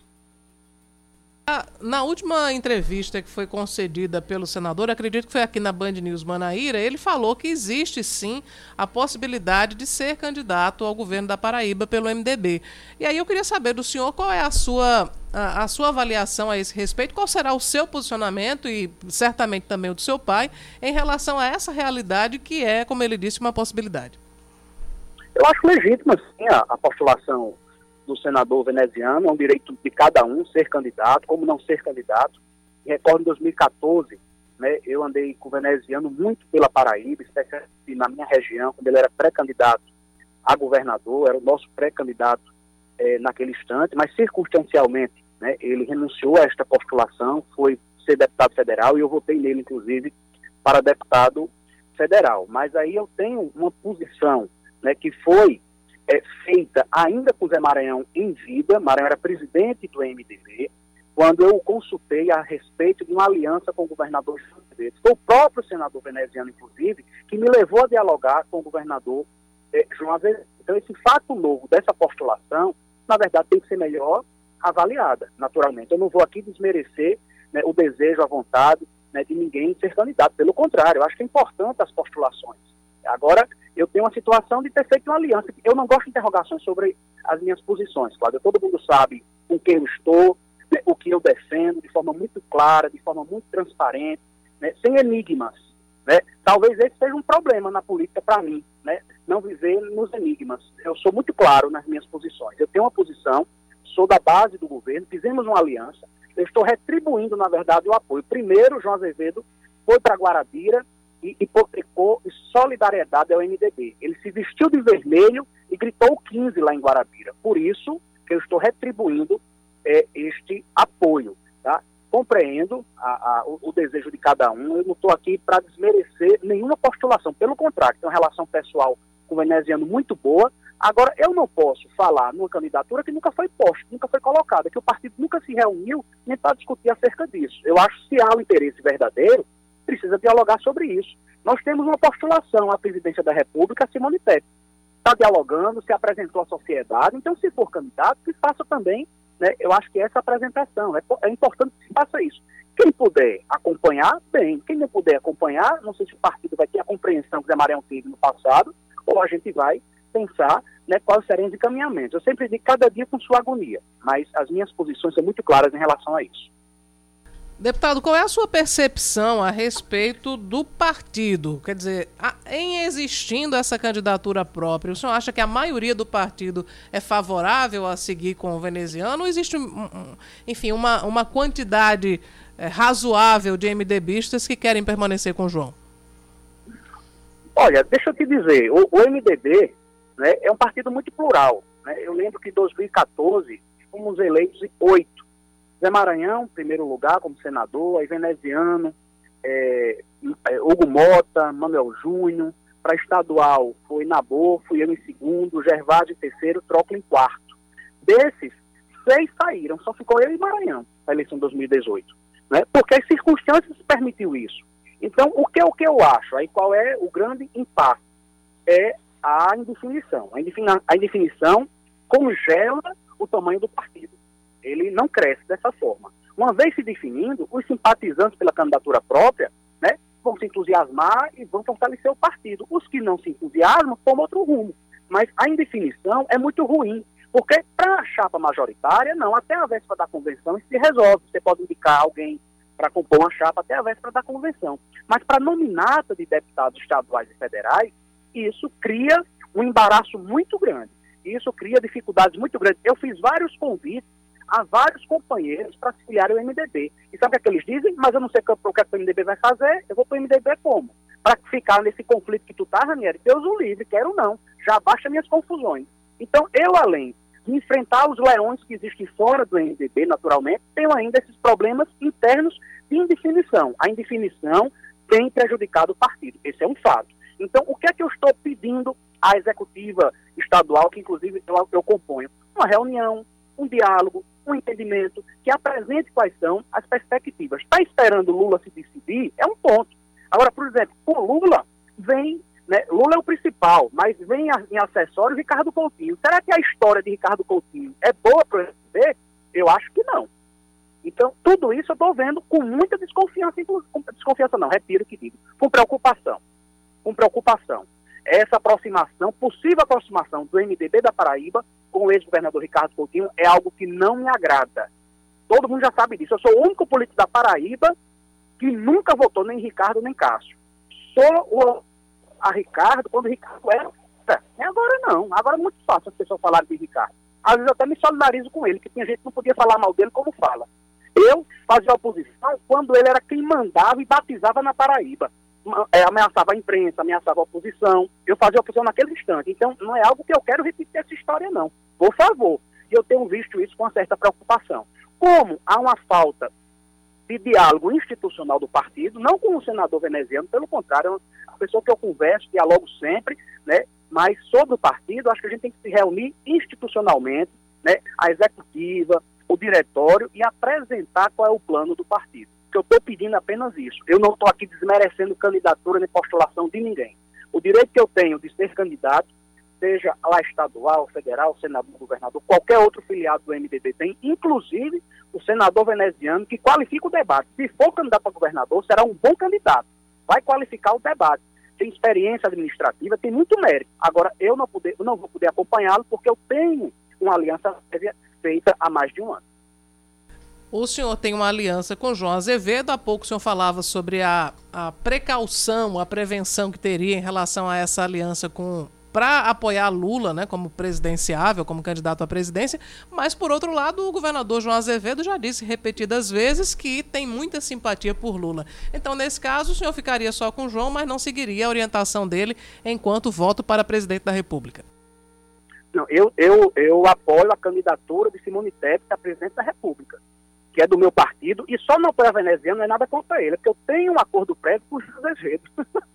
Na última entrevista que foi concedida pelo senador, acredito que foi aqui na Band News Manaíra, ele falou que existe sim a possibilidade de ser candidato ao governo da Paraíba pelo M D B. E aí eu queria saber do senhor qual é a sua, a, a sua avaliação a esse respeito, qual será o seu posicionamento e certamente também o do seu pai em relação a essa realidade que é, como ele disse, uma possibilidade. Eu acho legítima sim a, a postulação do senador veneziano, é um direito de cada um ser candidato, como não ser candidato. E recordo em dois mil e quatorze, né, eu andei com o veneziano muito pela Paraíba, especialmente na minha região, quando ele era pré-candidato a governador, era o nosso pré-candidato eh, naquele instante, mas circunstancialmente, né, ele renunciou a esta postulação, foi ser deputado federal, e eu votei nele, inclusive, para deputado federal. Mas aí eu tenho uma posição, né, que foi É, feita ainda com o Zé Maranhão em vida. Maranhão era presidente do M D B, quando eu o consultei a respeito de uma aliança com o governador João Azevedo. Foi o próprio senador veneziano, inclusive, que me levou a dialogar com o governador eh, João Azevedo. Então, esse fato novo dessa postulação, na verdade, tem que ser melhor avaliada, naturalmente. Eu não vou aqui desmerecer, né, o desejo, a vontade, né, de ninguém ser candidato. Pelo contrário, eu acho que é importante as postulações. Agora, eu tenho uma situação de ter feito uma aliança. Eu não gosto de interrogações sobre as minhas posições, Cláudio. Todo mundo sabe com quem eu estou, né, o que eu defendo, de forma muito clara, de forma muito transparente, né, sem enigmas. Né? Talvez esse seja um problema na política para mim, né? Não viver nos enigmas. Eu sou muito claro nas minhas posições. Eu tenho uma posição, sou da base do governo, fizemos uma aliança, eu estou retribuindo, na verdade, o apoio. Primeiro, João Azevedo foi para Guarabira e hipotecou solidariedade ao M D B. Ele se vestiu de vermelho e gritou quinze lá em Guarabira. Por isso que eu estou retribuindo é, este apoio. Tá? Compreendo a, a, o, o desejo de cada um. Eu não estou aqui para desmerecer nenhuma postulação. Pelo contrário, tem uma relação pessoal com o veneziano muito boa. Agora, eu não posso falar numa candidatura que nunca foi posta, nunca foi colocada, que o partido nunca se reuniu nem para discutir acerca disso. Eu acho que se há um interesse verdadeiro, precisa dialogar sobre isso. Nós temos uma postulação à presidência da República, Simone Tebet. Está dialogando, se apresentou à sociedade, então se for candidato, que faça também, né, eu acho que essa apresentação, é, é importante que se faça isso. Quem puder acompanhar, bem. Quem não puder acompanhar, não sei se o partido vai ter a compreensão que Zé Maranhão teve no passado, ou a gente vai pensar, né, quais serão os encaminhamentos. Eu sempre digo, cada dia com sua agonia, mas as minhas posições são muito claras em relação a isso. Deputado, qual é a sua percepção a respeito do partido? Quer dizer, a, em existindo essa candidatura própria, o senhor acha que a maioria do partido é favorável a seguir com o veneziano? Ou existe, um, um, enfim, uma, uma quantidade é, razoável de MDBistas que querem permanecer com o João? Olha, deixa eu te dizer, o, o M D B, né, é um partido muito plural. Né? Eu lembro que em dois mil e quatorze fomos eleitos em oito. Zé Maranhão, em primeiro lugar, como senador, aí veneziano, é, é, Hugo Mota, Manuel Júnior, para estadual foi Nabor, fui eu em segundo, Gervásio em terceiro, Troca em quarto. Desses, seis saíram, só ficou eu e Maranhão na eleição de dois mil e dezoito. Né? Porque as circunstâncias permitiu isso. Então, o que, o que eu acho, aí qual é o grande impasse? É a indefinição. A, indefina, a indefinição congela o tamanho do partido. Ele não cresce dessa forma. Uma vez se definindo, os simpatizantes pela candidatura própria, né, vão se entusiasmar e vão fortalecer o partido. Os que não se entusiasmam tomam outro rumo. Mas a indefinição é muito ruim, porque para a chapa majoritária, não, até a véspera da convenção isso se resolve. Você pode indicar alguém para compor uma chapa até a véspera da convenção. Mas para nominata de deputados estaduais e federais, isso cria um embaraço muito grande. Isso cria dificuldades muito grandes. Eu fiz vários convites a vários companheiros para se filiarem ao M D B. E sabe o que, é que eles dizem? Mas eu não sei o que, o que o M D B vai fazer, eu vou para o M D B como? Para ficar nesse conflito que tu tá, Ranieri, Deus o livre, quero não. Já baixa minhas confusões. Então, eu, além de enfrentar os leões que existem fora do M D B, naturalmente, tenho ainda esses problemas internos de indefinição. A indefinição tem prejudicado o partido. Esse é um fato. Então, o que é que eu estou pedindo à executiva estadual, que inclusive eu, eu componho? Uma reunião, um diálogo, um entendimento, que apresente quais são as perspectivas. Está esperando Lula se decidir? É um ponto. Agora, por exemplo, o Lula vem, né, Lula é o principal, mas vem a, em acessório Ricardo Coutinho. Será que a história de Ricardo Coutinho é boa para o M D B? Eu acho que não. Então, tudo isso eu estou vendo com muita desconfiança, com desconfiança não, retiro o que digo, com preocupação. Com preocupação. Essa aproximação, possível aproximação do M D B da Paraíba com o ex-governador Ricardo Coutinho é algo que não me agrada. Todo mundo já sabe disso. Eu sou o único político da Paraíba que nunca votou nem Ricardo nem Cássio. Sou o, a Ricardo quando Ricardo era... É, agora não. Agora é muito fácil as pessoas falarem de Ricardo. Às vezes eu até me solidarizo com ele, que tinha gente que não podia falar mal dele como fala. Eu fazia oposição quando ele era quem mandava e batizava na Paraíba. É, ameaçava a imprensa, ameaçava a oposição. Eu fazia oposição naquele instante. Então, não é algo que eu quero repetir essa história, não. Por favor. E eu tenho visto isso com uma certa preocupação. Como há uma falta de diálogo institucional do partido, não com o senador veneziano, pelo contrário, é uma pessoa que eu converso, dialogo sempre, né? Mas sobre o partido, acho que a gente tem que se reunir institucionalmente, né? A executiva, o diretório, e apresentar qual é o plano do partido. Que eu estou pedindo apenas isso. Eu não estou aqui desmerecendo candidatura nem postulação de ninguém. O direito que eu tenho de ser candidato, seja lá estadual, federal, senador, governador, qualquer outro filiado do M D B tem, inclusive o senador veneziano, que qualifica o debate. Se for candidato a governador, será um bom candidato. Vai qualificar o debate. tem experiência administrativa, tem muito mérito. Agora, eu não, poder, eu não vou poder acompanhá-lo porque eu tenho uma aliança feita há mais de um ano. O senhor tem uma aliança com João Azevedo. Há pouco o senhor falava sobre a, a precaução, a prevenção que teria em relação a essa aliança com para apoiar Lula, né, como presidenciável, como candidato à presidência, mas, por outro lado, o governador João Azevedo já disse repetidas vezes que tem muita simpatia por Lula. Então, nesse caso, o senhor ficaria só com o João, mas não seguiria a orientação dele enquanto voto para presidente da República. Não, eu, eu, eu apoio a candidatura de Simone Tebet a presidente da República, que é do meu partido, e só não apoio a veneziano, não é nada contra ele, porque eu tenho um acordo prévio com o João Azevedo.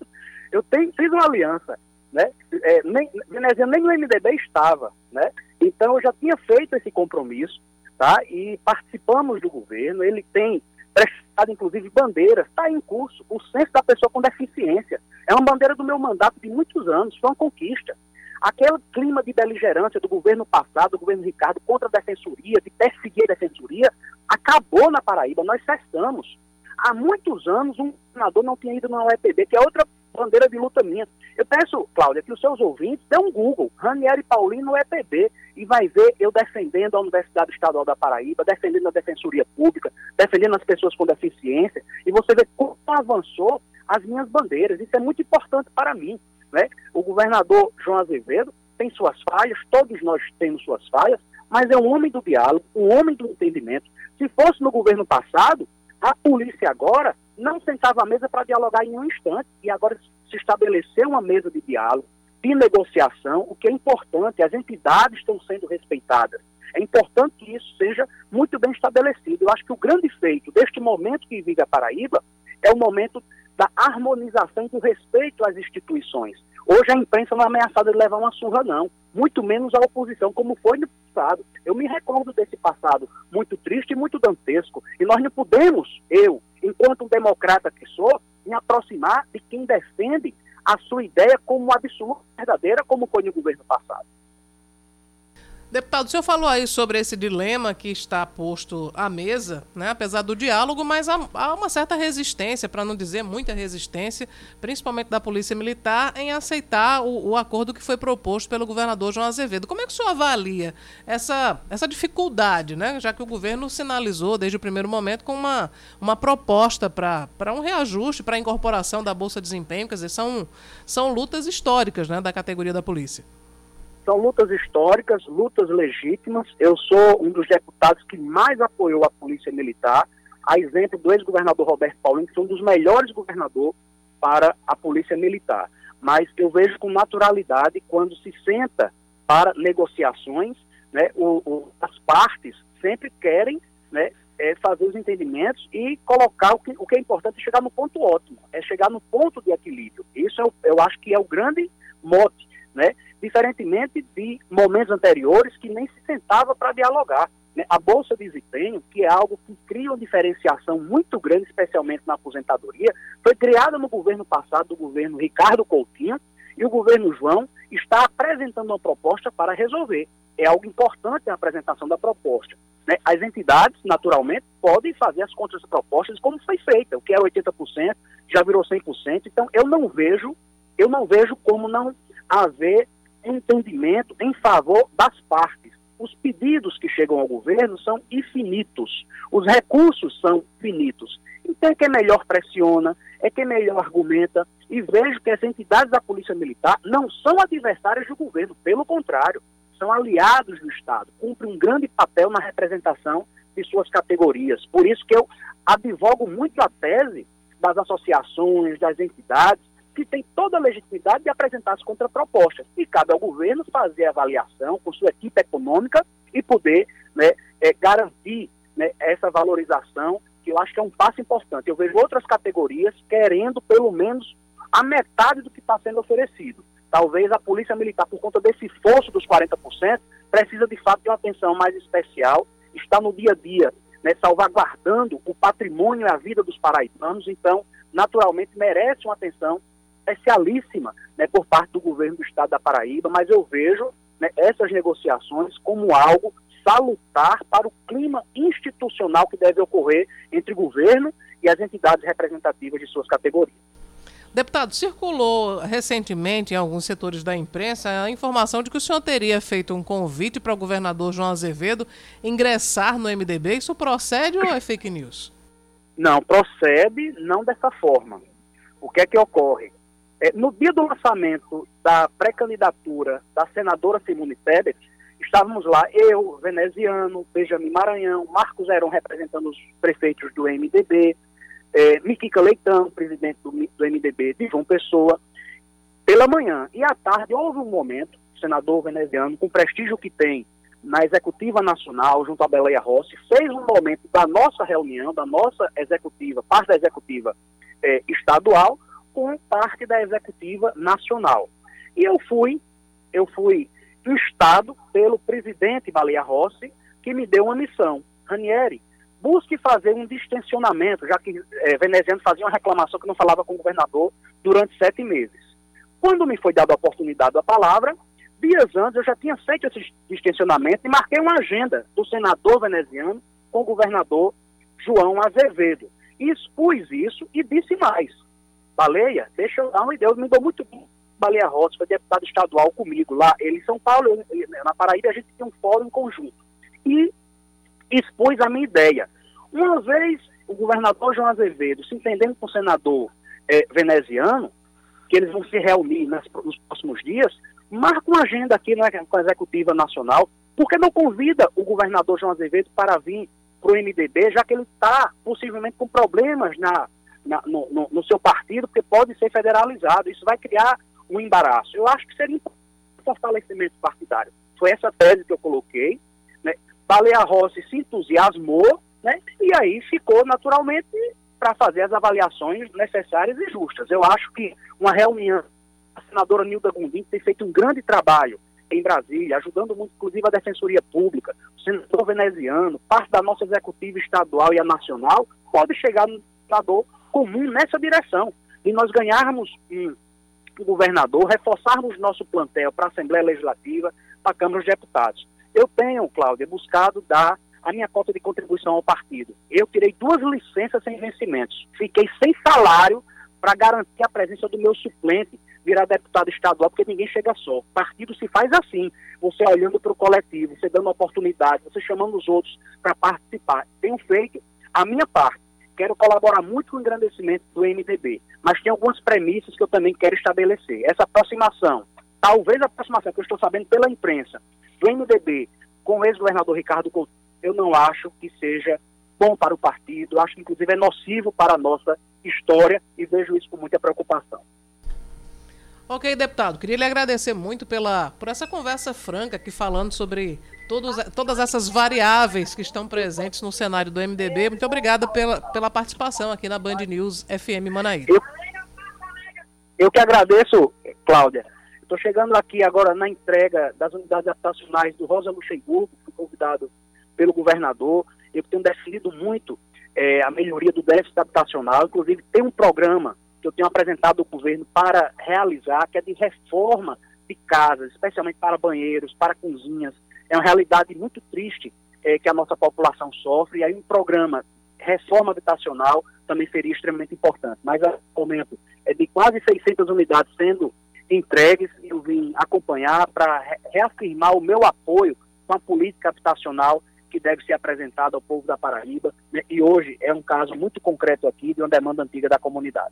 eu tenho, fiz uma aliança. Né? É, nem, veneziano nem no M D B estava, né? Então eu já tinha feito esse compromisso, tá? E participamos do governo. Ele tem prestado inclusive bandeiras, está em curso o censo da pessoa com deficiência, é uma bandeira do meu mandato de muitos anos, foi uma conquista. Aquele clima de beligerância do governo passado, do governo Ricardo, contra a defensoria, de perseguir a defensoria, acabou na Paraíba. Nós cessamos. Há muitos anos um senador não tinha ido na U E P B, que é outra bandeira de luta minha. Eu peço, Cláudia, que os seus ouvintes dêem um Google, Ranieri Paulino U E P B, e vai ver eu defendendo a Universidade Estadual da Paraíba, defendendo a Defensoria Pública, defendendo as pessoas com deficiência, e você vê como avançou as minhas bandeiras. Isso é muito importante para mim, né? O governador João Azevedo tem suas falhas, todos nós temos suas falhas, mas é um homem do diálogo, um homem do entendimento. Se fosse no governo passado, a polícia agora não sentava à mesa para dialogar em um instante, e agora se estabeleceu uma mesa de diálogo, de negociação, o que é importante, as entidades estão sendo respeitadas. É importante que isso seja muito bem estabelecido. Eu acho que o grande feito deste momento que vive a Paraíba é o momento da harmonização e do respeito às instituições. Hoje a imprensa não é ameaçada de levar uma surra, não. Muito menos a oposição, como foi no passado. Eu me recordo desse passado muito triste e muito dantesco. E nós não podemos, eu, enquanto um democrata que sou, me aproximar de quem defende a sua ideia como absoluta verdadeira, como foi no governo passado. Deputado, o senhor falou aí sobre esse dilema que está posto à mesa, né, apesar do diálogo, mas há, há uma certa resistência, para não dizer muita resistência, principalmente da Polícia Militar, em aceitar o, o acordo que foi proposto pelo governador João Azevedo. Como é que o senhor avalia essa, essa dificuldade, né, já que o governo sinalizou desde o primeiro momento com uma, uma proposta para um reajuste, para a incorporação da Bolsa de Desempenho? Quer dizer, são, são lutas históricas, né, da categoria da polícia. São lutas históricas, lutas legítimas. Eu sou um dos deputados que mais apoiou a Polícia Militar, a exemplo do ex-governador Roberto Paulino, que foi um dos melhores governadores para a Polícia Militar. Mas eu vejo com naturalidade quando se senta para negociações, né, o, o, as partes sempre querem, né, é, fazer os entendimentos e colocar o que, o que é importante é chegar no ponto ótimo, é chegar no ponto de equilíbrio. Isso eu, eu acho que é o grande mote, né? Diferentemente de momentos anteriores que nem se sentava para dialogar, né? A Bolsa de Desempenho, que é algo que cria uma diferenciação muito grande, especialmente na aposentadoria, foi criada no governo passado, do governo Ricardo Coutinho, e o governo João está apresentando uma proposta para resolver. É algo importante a apresentação da proposta, né? As entidades, naturalmente, podem fazer as contrapropostas como foi feita, o que é oitenta por cento, já virou cem por cento, então eu não vejo, eu não vejo como não haver entendimento em favor das partes. Os pedidos que chegam ao governo são infinitos, os recursos são finitos. Então é quem melhor pressiona, é quem melhor argumenta, e vejo que as entidades da Polícia Militar não são adversárias do governo, pelo contrário, são aliados do Estado, cumprem um grande papel na representação de suas categorias. Por isso que eu advogo muito a tese das associações, das entidades, que tem toda a legitimidade de apresentar as contrapropostas. E cabe ao governo fazer a avaliação com sua equipe econômica e poder, né, é, garantir, né, essa valorização, que eu acho que é um passo importante. Eu vejo outras categorias querendo pelo menos a metade do que está sendo oferecido. Talvez a Polícia Militar, por conta desse esforço dos quarenta por cento, precisa de fato de uma atenção mais especial, está no dia a dia, né, salvaguardando o patrimônio e a vida dos paraibanos, então, naturalmente, merece uma atenção especialíssima, né, por parte do governo do Estado da Paraíba, mas eu vejo, né, essas negociações como algo salutar para o clima institucional que deve ocorrer entre o governo e as entidades representativas de suas categorias. Deputado, circulou recentemente em alguns setores da imprensa a informação de que o senhor teria feito um convite para o governador João Azevedo ingressar no M D B. Isso procede ou é fake news? Não, procede, não dessa forma. O que é que ocorre? É, no dia do lançamento da pré-candidatura da senadora Simone Tebet, estávamos lá, eu, Veneziano, Benjamin Maranhão, Marcos Heron representando os prefeitos do M D B, é, Miquica Leitão, presidente do, do M D B de João Pessoa, pela manhã. E à tarde houve um momento, o senador Veneziano, com o prestígio que tem na Executiva Nacional, junto à Baleia Rossi, fez um momento da nossa reunião, da nossa executiva, parte da executiva é, estadual, com parte da Executiva Nacional. E eu fui, eu fui instado pelo presidente Baleia Rossi, que me deu uma missão. Ranieri, busque fazer um distensionamento, já que é, Veneziano fazia uma reclamação que não falava com o governador durante sete meses. Quando me foi dada a oportunidade da palavra, dias antes eu já tinha feito esse distensionamento e marquei uma agenda do senador Veneziano com o governador João Azevedo. E expus isso e disse mais. Baleia, deixa eu dar uma ideia, eu me dou muito bem. Baleia Rossi foi deputado estadual comigo lá, ele em São Paulo, eu, na Paraíba, a gente tinha um fórum em conjunto. E expus a minha ideia. Uma vez o governador João Azevedo, se entendendo com o senador eh, Veneziano, que eles vão se reunir nas, nos próximos dias, marca uma agenda aqui na, com a Executiva Nacional, porque não convida o governador João Azevedo para vir para o M D B, já que ele está possivelmente com problemas na, na, no, no, no seu partido, porque pode ser federalizado. Isso vai criar um embaraço. Eu acho que seria um fortalecimento partidário. Foi essa tese que eu coloquei, né? Baleia Rossi se entusiasmou, né? E aí ficou naturalmente para fazer as avaliações necessárias e justas. Eu acho que uma reunião, a senadora Nilda Gondim tem feito um grande trabalho em Brasília, ajudando muito, inclusive, a Defensoria Pública, o senador Veneziano, parte da nossa executiva estadual e a nacional, pode chegar no senador comum nessa direção. E nós ganharmos um, um governador, reforçarmos nosso plantel para a Assembleia Legislativa, para a Câmara dos Deputados. Eu tenho, Cláudia, buscado dar a minha cota de contribuição ao partido. Eu tirei duas licenças sem vencimentos. Fiquei sem salário para garantir a presença do meu suplente virar deputado estadual, porque ninguém chega só. Partido se faz assim, você olhando para o coletivo, você dando oportunidade, você chamando os outros para participar. Tenho feito a minha parte. Quero colaborar muito com o engrandecimento do M D B, mas tem algumas premissas que eu também quero estabelecer. Essa aproximação, talvez a aproximação que eu estou sabendo pela imprensa, do M D B com o ex-governador Ricardo Coutinho, eu não acho que seja bom para o partido, eu acho que inclusive é nocivo para a nossa história e vejo isso com muita preocupação. Ok, deputado, queria lhe agradecer muito pela, por essa conversa franca aqui falando sobre todos, todas essas variáveis que estão presentes no cenário do M D B. Muito obrigada pela, pela participação aqui na Band News F M Manaíra. Eu, eu que agradeço, Cláudia. Estou chegando aqui agora na entrega das unidades habitacionais do Rosa Luxemburgo, fui convidado pelo governador. Eu tenho defendido muito é, a melhoria do déficit habitacional, inclusive tem um programa que eu tenho apresentado ao governo para realizar, que é de reforma de casas, especialmente para banheiros, para cozinhas. É uma realidade muito triste é, que a nossa população sofre, e aí um programa reforma habitacional também seria extremamente importante. Mas, no momento, é de quase seiscentas unidades sendo entregues, e eu vim acompanhar para reafirmar o meu apoio com a política habitacional que deve ser apresentada ao povo da Paraíba, né? E hoje é um caso muito concreto aqui de uma demanda antiga da comunidade.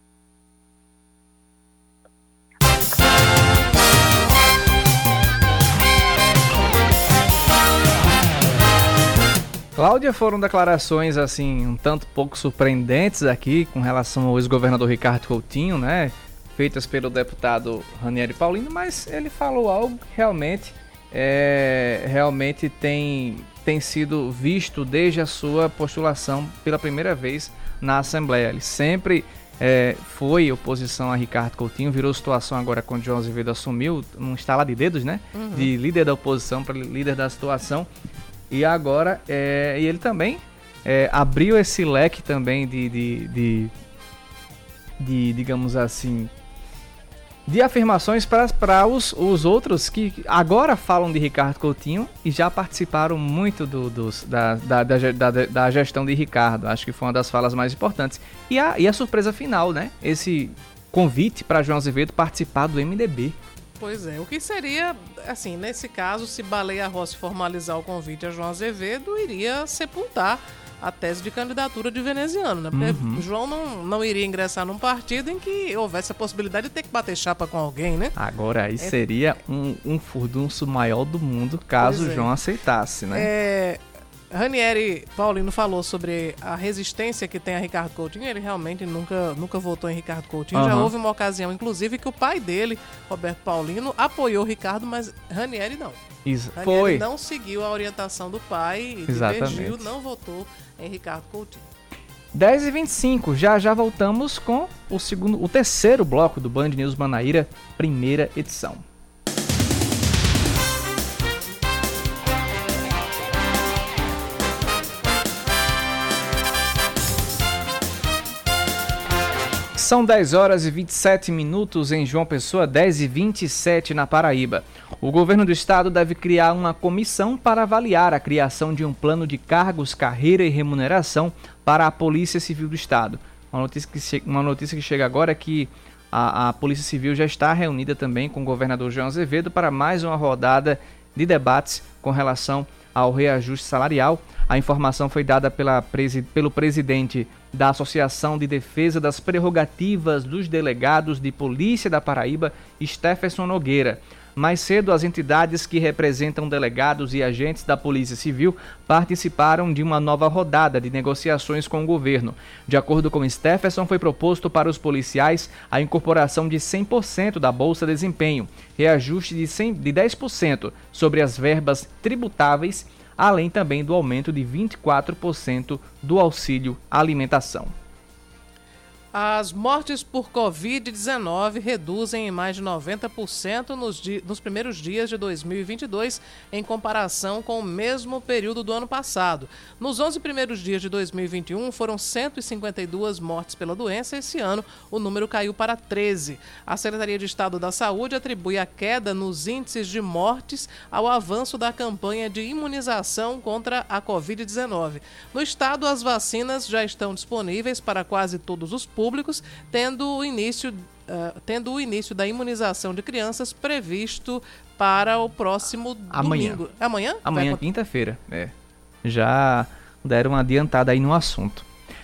Cláudia, foram declarações assim um tanto pouco surpreendentes aqui com relação ao ex-governador Ricardo Coutinho, né? Feitas pelo deputado Ranieri Paulino, mas ele falou algo que realmente, é, realmente tem, tem sido visto desde a sua postulação pela primeira vez na Assembleia. Ele sempre é, foi oposição a Ricardo Coutinho, virou situação agora quando João Azevedo assumiu, um estalar de dedos, né? Uhum. De líder da oposição para líder da situação. E agora, é, e ele também é, abriu esse leque também de, de, de, de digamos assim, de afirmações para os, os outros que agora falam de Ricardo Coutinho e já participaram muito do, dos, da, da, da, da gestão de Ricardo. Acho que foi uma das falas mais importantes. E a, e a surpresa final, né? Esse convite para João Azevedo participar do M D B. Pois é, o que seria, assim, nesse caso, se Baleia Rossi formalizar o convite a João Azevedo, iria sepultar a tese de candidatura de veneziano, né? Porque uhum. João não, não iria ingressar num partido em que houvesse a possibilidade de ter que bater chapa com alguém, né? Agora, aí é... seria um, um furdunço maior do mundo caso é. João aceitasse, né? É... Ranieri Paulino falou sobre a resistência que tem a Ricardo Coutinho. Ele realmente nunca, nunca votou em Ricardo Coutinho. Uhum. Já houve uma ocasião, inclusive, que o pai dele, Roberto Paulino, apoiou o Ricardo, mas Ranieri não. Isso. Ranieri Foi. não seguiu a orientação do pai e divergiu, não votou em Ricardo Coutinho. dez e vinte e cinco, já já voltamos com o, segundo, o terceiro bloco do Band News Manaíra, primeira edição. São dez horas e vinte e sete minutos em João Pessoa, dez e vinte e sete na Paraíba. O governo do estado deve criar uma comissão para avaliar a criação de um plano de cargos, carreira e remuneração para a Polícia Civil do Estado. Uma notícia que, che- uma notícia que chega agora é que a, a Polícia Civil já está reunida também com o governador João Azevedo para mais uma rodada de debates com relação ao reajuste salarial. A informação foi dada pela presi- pelo presidente da Associação de Defesa das Prerrogativas dos Delegados de Polícia da Paraíba, Stefferson Nogueira. Mais cedo, as entidades que representam delegados e agentes da Polícia Civil participaram de uma nova rodada de negociações com o governo. De acordo com Stefferson, foi proposto para os policiais a incorporação de cem por cento da Bolsa Desempenho, reajuste de, cem, de dez por cento sobre as verbas tributáveis, além também do aumento de vinte e quatro por cento do auxílio alimentação. As mortes por covid dezenove reduzem em mais de noventa por cento nos, di- nos primeiros dias de dois mil e vinte e dois, em comparação com o mesmo período do ano passado. Nos onze primeiros dias de dois mil e vinte e um, foram cento e cinquenta e duas mortes pela doença. Esse ano, o número caiu para treze. A Secretaria de Estado da Saúde atribui a queda nos índices de mortes ao avanço da campanha de imunização contra a covid dezenove. No estado, as vacinas já estão disponíveis para quase todos os públicos, públicos, tendo o início, uh, tendo o início da imunização de crianças previsto para o próximo Amanhã. domingo. É amanhã? Amanhã, Vai... quinta-feira. É. Já deram uma adiantada aí no assunto.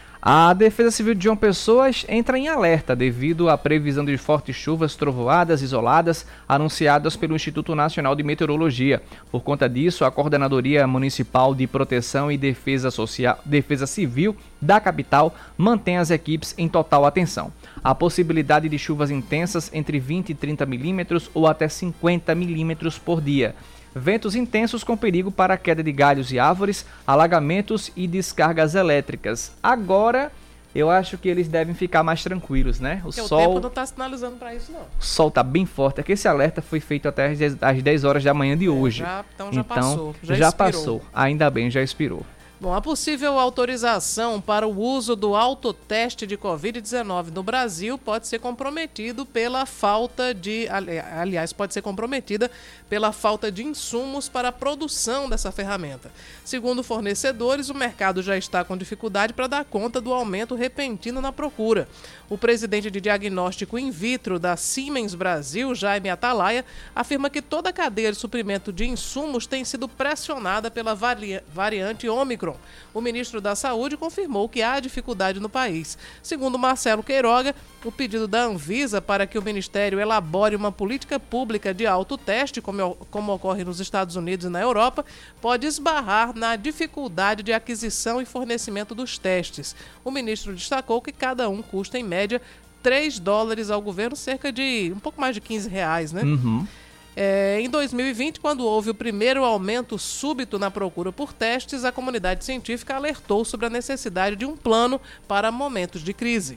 A Defesa Civil de João Pessoa entra em alerta devido à previsão de fortes chuvas, trovoadas isoladas anunciadas pelo Instituto Nacional de Meteorologia. Por conta disso, a Coordenadoria Municipal de Proteção e Defesa, Social, Defesa Civil da capital mantém as equipes em total atenção. A possibilidade de chuvas intensas entre vinte e trinta milímetros ou até cinquenta milímetros por dia. Ventos intensos com perigo para a queda de galhos e árvores, alagamentos e descargas elétricas. Agora, eu acho que eles devem ficar mais tranquilos, né? O Porque sol, o tempo não está sinalizando para isso, não. O sol está bem forte. É que esse alerta foi feito até às dez horas da manhã de hoje. É, já, então já então, passou. Já, já expirou. passou. Ainda bem, já expirou. Bom, a possível autorização para o uso do autoteste de covid dezenove no Brasil pode ser comprometido pela falta de, aliás, pode ser comprometida pela falta de insumos para a produção dessa ferramenta. Segundo fornecedores, o mercado já está com dificuldade para dar conta do aumento repentino na procura. O presidente de diagnóstico in vitro da Siemens Brasil, Jaime Atalaia, afirma que toda a cadeia de suprimento de insumos tem sido pressionada pela vari- variante Ômicron. O ministro da Saúde confirmou que há dificuldade no país. Segundo Marcelo Queiroga, o pedido da Anvisa para que o Ministério elabore uma política pública de autoteste, como, como ocorre nos Estados Unidos e na Europa, pode esbarrar na dificuldade de aquisição e fornecimento dos testes. O ministro destacou que cada um custa, em média, três dólares ao governo, cerca de um pouco mais de quinze reais, né? Uhum. É, em dois mil e vinte, quando houve o primeiro aumento súbito na procura por testes, a comunidade científica alertou sobre a necessidade de um plano para momentos de crise.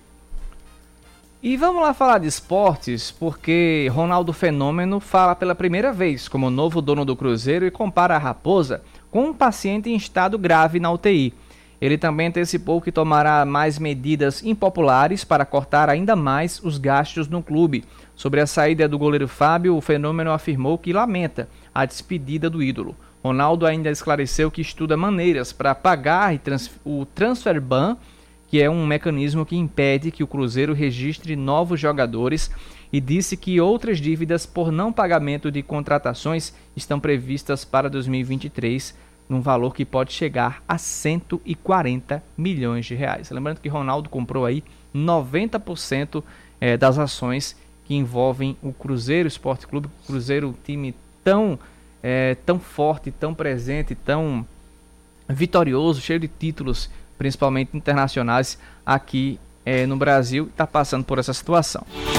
E vamos lá falar de esportes, porque Ronaldo Fenômeno fala pela primeira vez como novo dono do Cruzeiro e compara a Raposa com um paciente em estado grave na U T I. Ele também antecipou que tomará mais medidas impopulares para cortar ainda mais os gastos no clube. Sobre a saída do goleiro Fábio, o Fenômeno afirmou que lamenta a despedida do ídolo. Ronaldo ainda esclareceu que estuda maneiras para pagar o transfer ban, que é um mecanismo que impede que o Cruzeiro registre novos jogadores, e disse que outras dívidas por não pagamento de contratações estão previstas para dois mil e vinte e três, num valor que pode chegar a cento e quarenta milhões de reais. Lembrando que Ronaldo comprou aí noventa por cento é, das ações que envolvem o Cruzeiro Esporte Clube. Cruzeiro, um time tão, é, tão forte, tão presente, tão vitorioso, cheio de títulos, principalmente internacionais, aqui é, no Brasil, está passando por essa situação.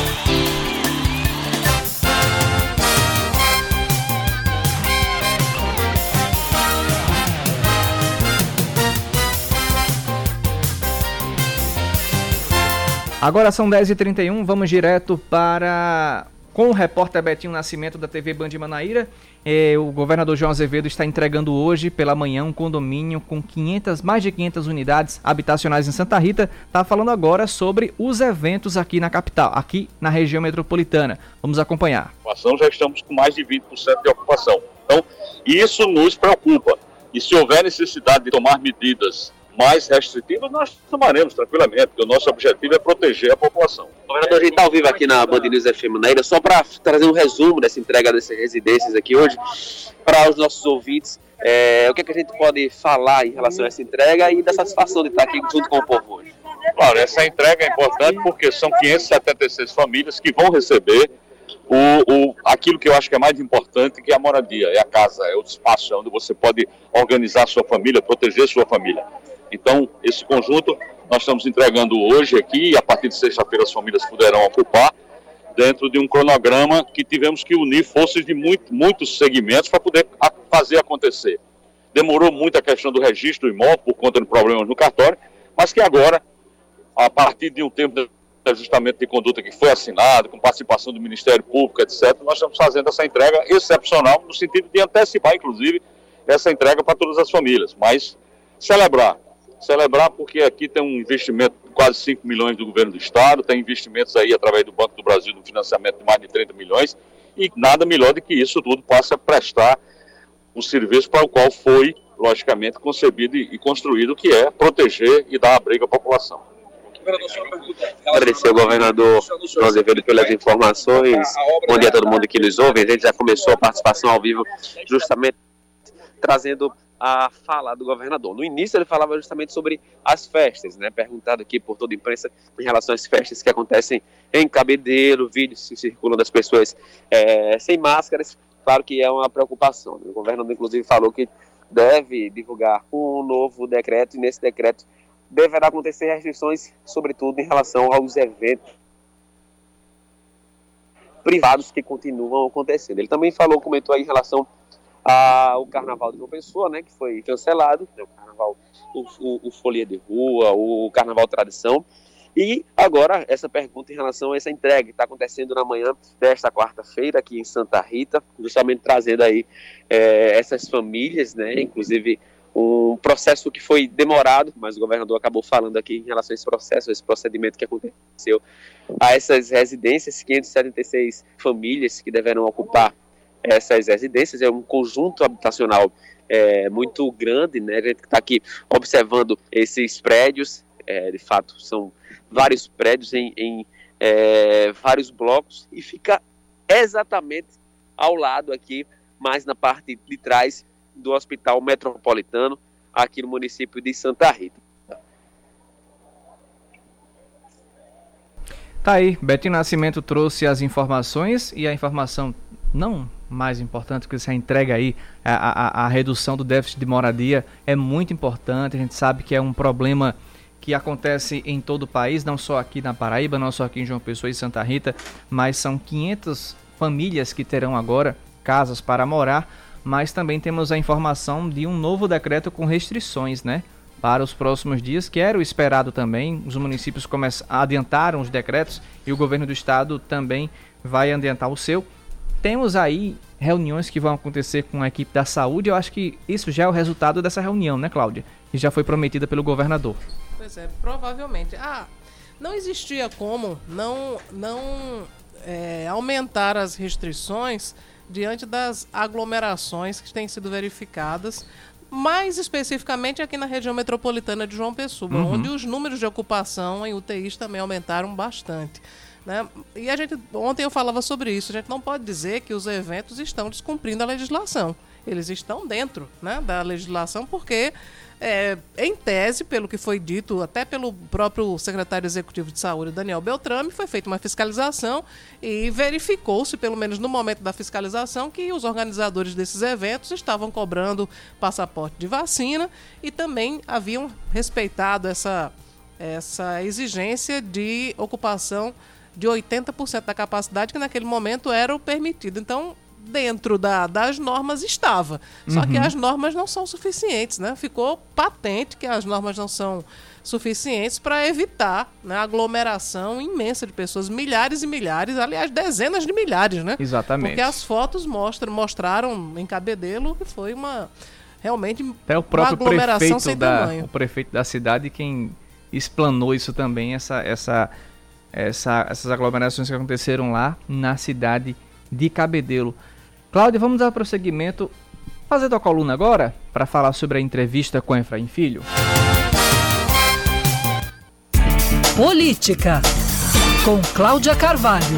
Agora são dez e trinta e um, vamos direto para com o repórter Betinho Nascimento da T V Band Manaíra. É, o governador João Azevedo está entregando hoje pela manhã um condomínio com quinhentas, mais de quinhentas unidades habitacionais em Santa Rita. Está falando agora sobre os eventos aqui na capital, aqui na região metropolitana. Vamos acompanhar. Já estamos com mais de vinte por cento de ocupação. Então, isso nos preocupa. E se houver necessidade de tomar medidas mais restritivas, nós tomaremos tranquilamente, porque o nosso objetivo é proteger a população. Governador, a gente está ao vivo aqui na Band News F M Manaíra, só para trazer um resumo dessa entrega dessas residências aqui hoje, para os nossos ouvintes, é, o que, é que a gente pode falar em relação a essa entrega e da satisfação de estar aqui junto com o povo hoje. Claro, essa entrega é importante porque são quinhentas e setenta e seis famílias que vão receber o, o, aquilo que eu acho que é mais importante, que é a moradia, é a casa, é o espaço onde você pode organizar a sua família, proteger a sua família. Então, esse conjunto nós estamos entregando hoje aqui, e a partir de sexta-feira as famílias poderão ocupar, dentro de um cronograma que tivemos que unir forças de muito, muitos segmentos para poder a, fazer acontecer. Demorou muito a questão do registro do imóvel por conta de problemas no cartório, mas que agora, a partir de um tempo de ajustamento de conduta que foi assinado, com participação do Ministério Público, etcétera, nós estamos fazendo essa entrega excepcional, no sentido de antecipar, inclusive, essa entrega para todas as famílias, mas celebrar. Celebrar porque aqui tem um investimento de quase cinco milhões do governo do estado, tem investimentos aí através do Banco do Brasil no financiamento de mais de trinta milhões, e nada melhor do que isso tudo passa a prestar o serviço para o qual foi, logicamente, concebido e construído, que é proteger e dar abrigo à população. Agradecer ao governador João Azevedo pelas informações. Bom dia a todo mundo que nos ouve. A gente já começou a participação ao vivo justamente trazendo a fala do governador. No início ele falava justamente sobre as festas, né? Perguntado aqui por toda a imprensa em relação às festas que acontecem em Cabedelo, vídeos que circulam das pessoas é, sem máscaras. Claro que é uma preocupação. O governador inclusive falou que deve divulgar um novo decreto, e nesse decreto deverá acontecer restrições, sobretudo em relação aos eventos privados que continuam acontecendo. Ele também falou, comentou aí em relação ao Carnaval de João Pessoa, né, que foi cancelado, né, o Carnaval, o, o, o Folia de Rua, o Carnaval Tradição, e agora essa pergunta em relação a essa entrega que está acontecendo na manhã desta quarta-feira aqui em Santa Rita, justamente trazendo aí é, essas famílias, né, inclusive um processo que foi demorado, mas o governador acabou falando aqui em relação a esse processo, esse procedimento que aconteceu a essas residências, quinhentas e setenta e seis famílias que deverão ocupar essas residências. É um conjunto habitacional é, muito grande, né? A gente está aqui observando esses prédios, é, de fato são vários prédios em, em é, vários blocos, e fica exatamente ao lado aqui, mais na parte de trás do Hospital Metropolitano, aqui no município de Santa Rita. Tá aí, Betinho Nascimento trouxe as informações, e a informação não mais importante, que essa entrega aí, a, a, a redução do déficit de moradia é muito importante. A gente sabe que é um problema que acontece em todo o país, não só aqui na Paraíba, não só aqui em João Pessoa e Santa Rita, mas são quinhentas famílias que terão agora casas para morar, mas também temos a informação de um novo decreto com restrições, né, para os próximos dias, que era o esperado também. Os municípios começam, adiantaram os decretos, e o governo do estado também vai adiantar o seu. Temos aí reuniões que vão acontecer com a equipe da saúde. Eu acho que isso já é o resultado dessa reunião, né, Cláudia? Que já foi prometida pelo governador. Pois é, provavelmente. Ah, não existia como não, não é, aumentar as restrições diante das aglomerações que têm sido verificadas mais especificamente aqui na região metropolitana de João Pessoa, uhum. onde os números de ocupação em U T Is também aumentaram bastante. Né? E a gente, ontem eu falava sobre isso, a gente não pode dizer que os eventos estão descumprindo a legislação. Eles estão dentro, né, da legislação porque, é, em tese, pelo que foi dito até pelo próprio secretário executivo de saúde, Daniel Beltrame, foi feita uma fiscalização e verificou-se, pelo menos no momento da fiscalização, que os organizadores desses eventos estavam cobrando passaporte de vacina e também haviam respeitado essa, essa exigência de ocupação de oitenta por cento da capacidade que naquele momento era o permitido. Então, dentro da, das normas estava. Só uhum. que as normas não são suficientes, né? Ficou patente que as normas não são suficientes para evitar, né, a aglomeração imensa de pessoas, milhares e milhares, aliás, dezenas de milhares, né? Exatamente. Porque as fotos mostram, mostraram em Cabedelo que foi uma realmente Até o próprio uma aglomeração prefeito sem da, tamanho. O prefeito da cidade quem explanou isso também, essa, essa, essa, essas aglomerações que aconteceram lá na cidade de Cabedelo. Cláudia, vamos dar prosseguimento, fazer tua coluna agora, para falar sobre a entrevista com Efraim Filho. Política, com Cláudia Carvalho.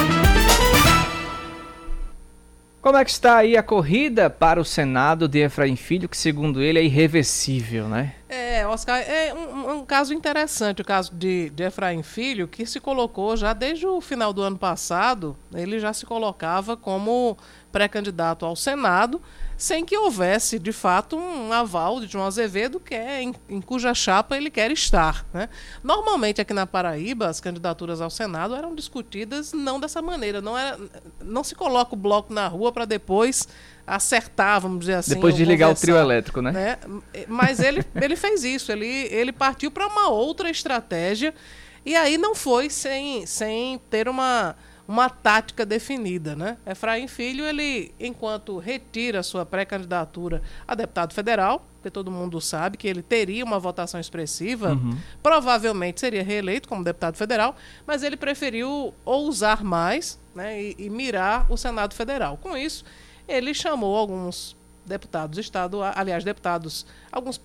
Como é que está aí a corrida para o Senado de Efraim Filho, que segundo ele é irreversível, né? É, Oscar, é um, um caso interessante, o caso de, de Efraim Filho, que se colocou já desde o final do ano passado, ele já se colocava como pré-candidato ao Senado, sem que houvesse, de fato, um aval de João Azevedo, que é em, em cuja chapa ele quer estar, né? Normalmente, aqui na Paraíba, as candidaturas ao Senado eram discutidas não dessa maneira, não, era, não se coloca o bloco na rua para depois acertar, vamos dizer assim. Depois de ligar o trio elétrico, né? né? Mas ele, ele fez isso, ele, ele partiu para uma outra estratégia e aí não foi sem, sem ter uma... uma tática definida, né? Efraim Filho, ele, enquanto retira sua pré-candidatura a deputado federal, porque todo mundo sabe que ele teria uma votação expressiva, uhum. provavelmente seria reeleito como deputado federal, mas ele preferiu ousar mais, né, e, e mirar o Senado Federal. Com isso, ele chamou alguns deputados estaduais, aliás, deputados, alguns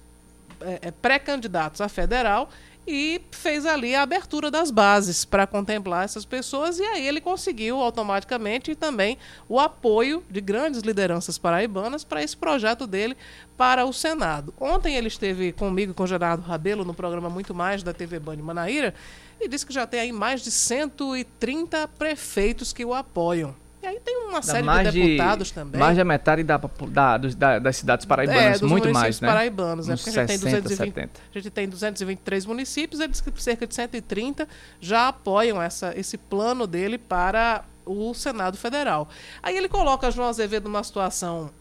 é, pré-candidatos a federal, e fez ali a abertura das bases para contemplar essas pessoas, e aí ele conseguiu automaticamente também o apoio de grandes lideranças paraibanas para esse projeto dele para o Senado. Ontem ele esteve comigo, com o Gerardo Rabelo, no programa Muito Mais da T V Band Manaíra, e disse que já tem aí mais de cento e trinta prefeitos que o apoiam. E aí tem uma série de deputados de, também. Mais da metade da, da, da, das cidades paraibanas, é, muito mais, né? Paraibanos, né? Porque sessenta, a, gente tem duzentos e vinte, setenta. a gente tem duzentos e vinte e três municípios, eles que cerca de cento e trinta já apoiam essa, esse plano dele para o Senado Federal. Aí ele coloca João Azevedo numa situação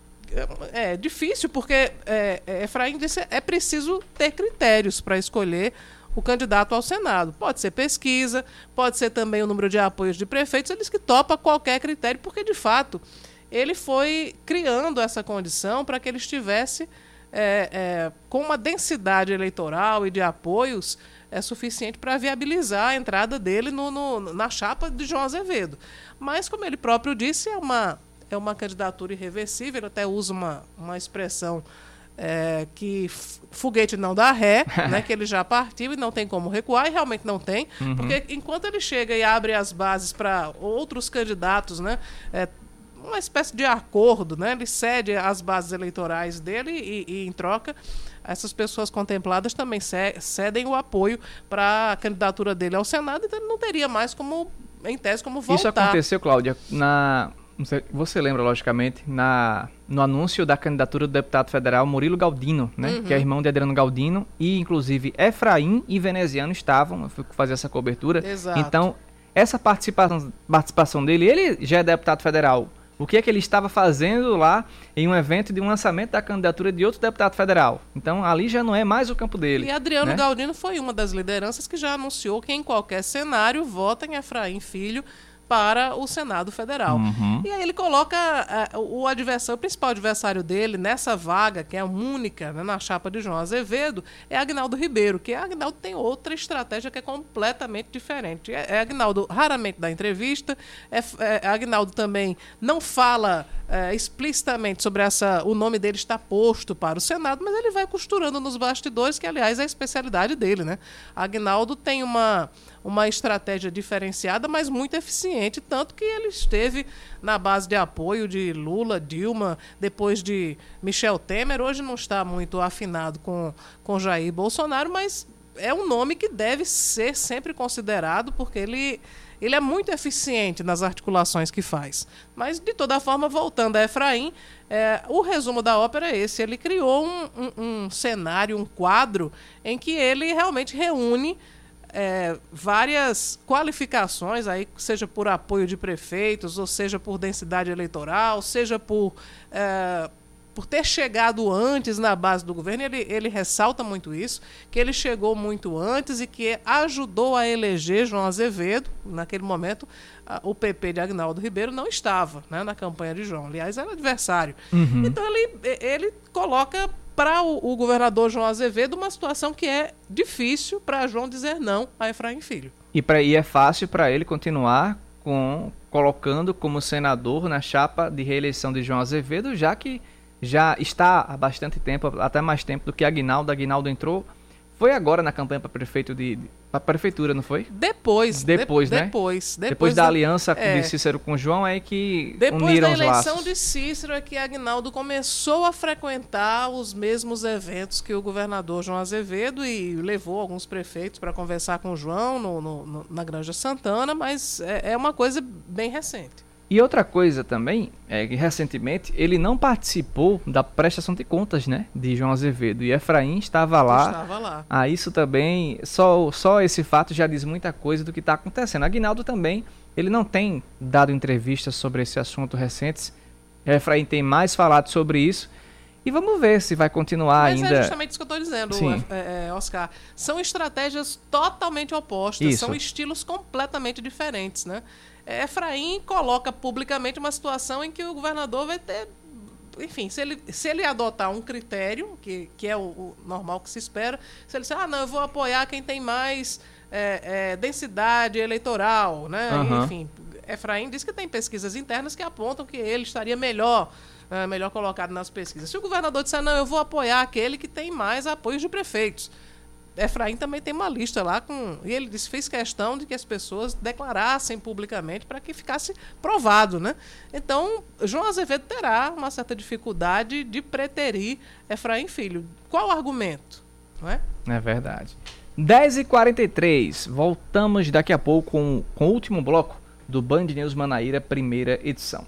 é, difícil, porque é, é, Efraim disse é preciso ter critérios para escolher o candidato ao Senado. Pode ser pesquisa, pode ser também o número de apoios de prefeitos, ele diz que topa qualquer critério, porque, de fato, ele foi criando essa condição para que ele estivesse é, é, com uma densidade eleitoral e de apoios é, suficiente para viabilizar a entrada dele no, no, na chapa de João Azevedo. Mas, como ele próprio disse, é uma, é uma candidatura irreversível, ele até usa uma, uma expressão É, que foguete não dá ré, né, que ele já partiu e não tem como recuar, e realmente não tem, uhum. porque enquanto ele chega e abre as bases para outros candidatos, né, é, uma espécie de acordo, né, ele cede as bases eleitorais dele e, e em troca, essas pessoas contempladas também cedem o apoio para a candidatura dele ao Senado, então ele não teria mais como, em tese, como voltar. Isso aconteceu, Cláudia, na... Você lembra, logicamente, na, no anúncio da candidatura do deputado federal Murilo Galdino, né, uhum. que é irmão de Adriano Galdino, e inclusive Efraim e Veneziano estavam, eu fui fazer essa cobertura. Exato. Então, essa participação, participação dele, ele já é deputado federal. O que é que ele estava fazendo lá em um evento de um lançamento da candidatura de outro deputado federal? Então, ali já não é mais o campo dele. E Adriano né? Galdino foi uma das lideranças que já anunciou que em qualquer cenário vota em Efraim Filho para o Senado Federal. Uhum. E aí ele coloca uh, o adversário, o principal adversário dele nessa vaga, que é a única, né, na chapa de João Azevedo, é Agnaldo Ribeiro, que Agnaldo tem outra estratégia que é completamente diferente. É, é Agnaldo raramente dá entrevista, é, é, Agnaldo também não fala é, explicitamente sobre essa, o nome dele está posto para o Senado, mas ele vai costurando nos bastidores, que aliás é a especialidade dele, né? Agnaldo tem uma, uma estratégia diferenciada, mas muito eficiente, tanto que ele esteve na base de apoio de Lula, Dilma, depois de Michel Temer. Hoje não está muito afinado com, com Jair Bolsonaro, mas é um nome que deve ser sempre considerado, porque ele... Ele é muito eficiente nas articulações que faz. Mas, de toda forma, voltando a Efraim, é, o resumo da ópera é esse. Ele criou um, um, um cenário, um quadro, em que ele realmente reúne é, várias qualificações, aí, seja por apoio de prefeitos, ou seja por densidade eleitoral, seja por... É, por ter chegado antes na base do governo. Ele, ele ressalta muito isso, que ele chegou muito antes e que ajudou a eleger João Azevedo. Naquele momento, a, o P P de Agnaldo Ribeiro não estava, né, na campanha de João. Aliás, era adversário. Uhum. Então, ele, ele coloca para o, o governador João Azevedo uma situação que é difícil para João dizer não a Efraim Filho. E, pra, e é fácil para ele continuar com, colocando como senador na chapa de reeleição de João Azevedo, já que já está há bastante tempo, até mais tempo do que Agnaldo. Agnaldo entrou, foi agora na campanha para prefeito de, de para prefeitura, não foi? Depois, depois, de, né? Depois, depois, depois da, da aliança é, de Cícero com João é que depois uniram os laços. Depois da eleição de Cícero é que Agnaldo começou a frequentar os mesmos eventos que o governador João Azevedo e levou alguns prefeitos para conversar com o João no, no, no, na Granja Santana, mas é, é uma coisa bem recente. E outra coisa também, é que recentemente ele não participou da prestação de contas, né, de João Azevedo. E Efraim estava lá. Estava lá. Ah, isso também, só, só esse fato já diz muita coisa do que está acontecendo. Agnaldo também, ele não tem dado entrevistas sobre esse assunto recentes. Efraim tem mais falado sobre isso. E vamos ver se vai continuar Mas ainda... Mas é justamente isso que eu estou dizendo, é, é, Oscar. São estratégias totalmente opostas, isso. São estilos completamente diferentes, né? Efraim coloca publicamente uma situação em que o governador vai ter... Enfim, se ele, se ele adotar um critério, que, que é o, o normal que se espera, se ele disser, ah, não, eu vou apoiar quem tem mais é, é, densidade eleitoral, né? Uhum. Enfim, Efraim diz que tem pesquisas internas que apontam que ele estaria melhor... É, melhor colocado nas pesquisas. Se o governador disser, não, eu vou apoiar aquele que tem mais apoios de prefeitos. Efraim também tem uma lista lá com... E ele disse, fez questão de que as pessoas declarassem publicamente para que ficasse provado, né? Então, João Azevedo terá uma certa dificuldade de preterir Efraim Filho. Qual o argumento? Não é? É verdade. dez e quarenta e três. Voltamos daqui a pouco com, com o último bloco do Band News Manaíra, primeira edição.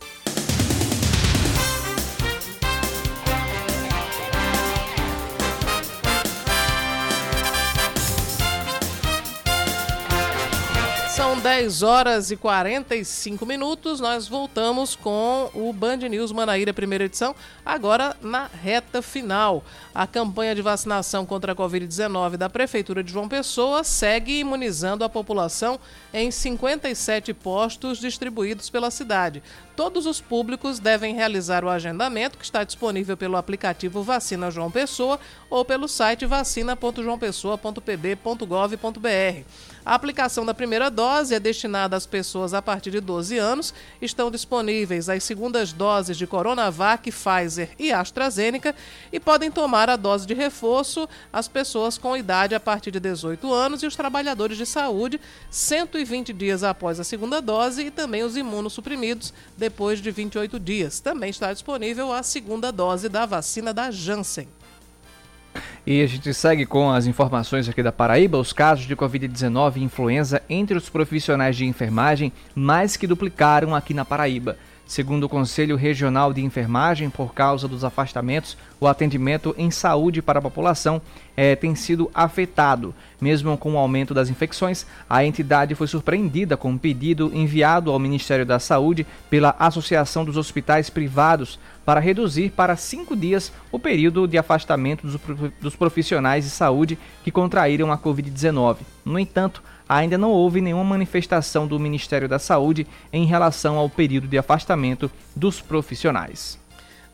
São dez horas e quarenta e cinco minutos, nós voltamos com o Band News Manaíra, primeira edição, agora na reta final. A campanha de vacinação contra a covid dezenove da Prefeitura de João Pessoa segue imunizando a população em cinquenta e sete postos distribuídos pela cidade. Todos os públicos devem realizar o agendamento, que está disponível pelo aplicativo Vacina João Pessoa ou pelo site vacina ponto joão pessoa ponto p b ponto gov ponto b r. A aplicação da primeira dose é destinada às pessoas a partir de doze anos. Estão disponíveis as segundas doses de Coronavac, Pfizer e AstraZeneca e podem tomar a dose de reforço as pessoas com idade a partir de dezoito anos e os trabalhadores de saúde cento e vinte dias após a segunda dose e também os imunossuprimidos depois de vinte e oito dias. Também está disponível a segunda dose da vacina da Janssen. E a gente segue com as informações aqui da Paraíba. Os casos de covid dezenove e influenza entre os profissionais de enfermagem mais que duplicaram aqui na Paraíba. Segundo o Conselho Regional de Enfermagem, por causa dos afastamentos, o atendimento em saúde para a população é, tem sido afetado. Mesmo com o aumento das infecções, a entidade foi surpreendida com um pedido enviado ao Ministério da Saúde pela Associação dos Hospitais Privados para reduzir para cinco dias o período de afastamento dos profissionais de saúde que contraíram a covid dezenove. No entanto, ainda não houve nenhuma manifestação do Ministério da Saúde em relação ao período de afastamento dos profissionais.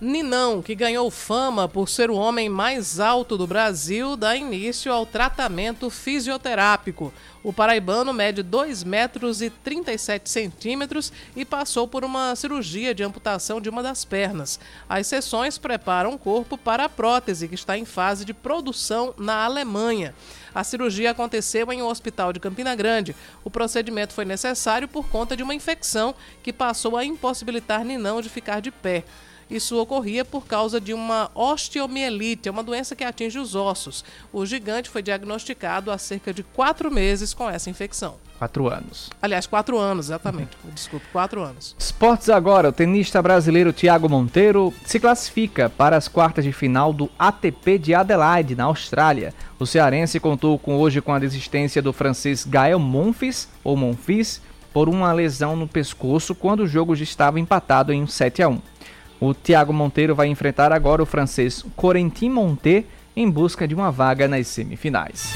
Ninão, que ganhou fama por ser o homem mais alto do Brasil, dá início ao tratamento fisioterápico. O paraibano mede dois metros e trinta e sete centímetros e passou por uma cirurgia de amputação de uma das pernas. As sessões preparam o corpo para a prótese, que está em fase de produção na Alemanha. A cirurgia aconteceu em um hospital de Campina Grande. O procedimento foi necessário por conta de uma infecção que passou a impossibilitar Ninão de ficar de pé. Isso ocorria por causa de uma osteomielite, uma doença que atinge os ossos. O gigante foi diagnosticado há cerca de quatro meses com essa infecção. Quatro anos. Aliás, quatro anos, exatamente. Desculpe, quatro anos. Esportes agora. O tenista brasileiro Thiago Monteiro se classifica para as quartas de final do A T P de Adelaide, na Austrália. O cearense contou com, hoje com a desistência do francês Gael Monfils, ou Monfils, por uma lesão no pescoço quando o jogo já estava empatado em um sete a um. O Thiago Monteiro vai enfrentar agora o francês Corentin Moutet em busca de uma vaga nas semifinais.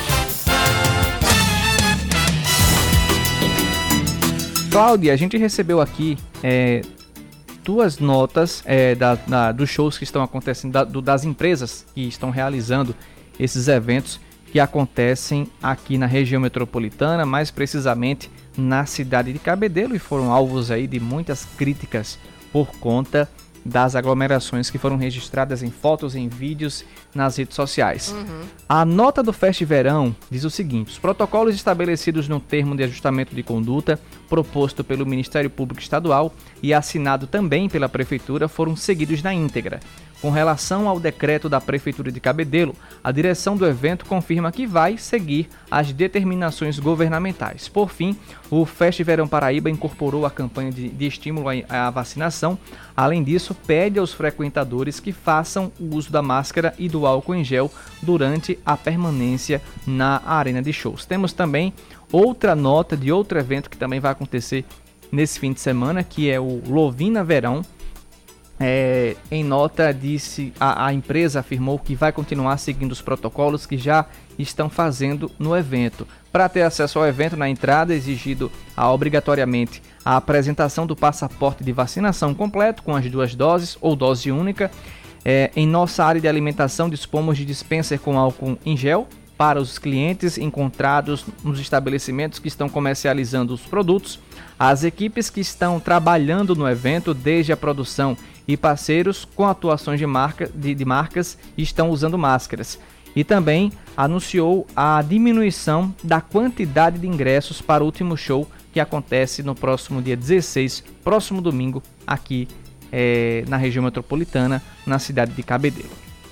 Cláudia, a gente recebeu aqui é, duas notas é, da, da, dos shows que estão acontecendo, da, do, das empresas que estão realizando esses eventos que acontecem aqui na região metropolitana, mais precisamente na cidade de Cabedelo, e foram alvos aí de muitas críticas por conta das aglomerações que foram registradas em fotos e em vídeos nas redes sociais. Uhum. A nota do Festiverão diz o seguinte: os protocolos estabelecidos no termo de ajustamento de conduta proposto pelo Ministério Público Estadual e assinado também pela Prefeitura foram seguidos na íntegra. Com relação ao decreto da Prefeitura de Cabedelo, a direção do evento confirma que vai seguir as determinações governamentais. Por fim, o Festiverão Paraíba incorporou a campanha de, de estímulo à vacinação. Além disso, pede aos frequentadores que façam o uso da máscara e do álcool em gel durante a permanência na arena de shows. Temos também outra nota de outro evento que também vai acontecer nesse fim de semana, que é o Lovina Verão. É, em nota, disse a, a empresa afirmou que vai continuar seguindo os protocolos que já estão fazendo no evento. Para ter acesso ao evento, na entrada é exigido a, obrigatoriamente a apresentação do passaporte de vacinação completo com as duas doses ou dose única. É, em nossa área de alimentação dispomos de dispenser com álcool em gel para os clientes encontrados nos estabelecimentos que estão comercializando os produtos. As equipes que estão trabalhando no evento, desde a produção e parceiros com atuações de, marca, de, de marcas, estão usando máscaras. E também anunciou a diminuição da quantidade de ingressos para o último show, que acontece no próximo dia dezesseis, próximo domingo, aqui é, na região metropolitana, na cidade de Cabedelo.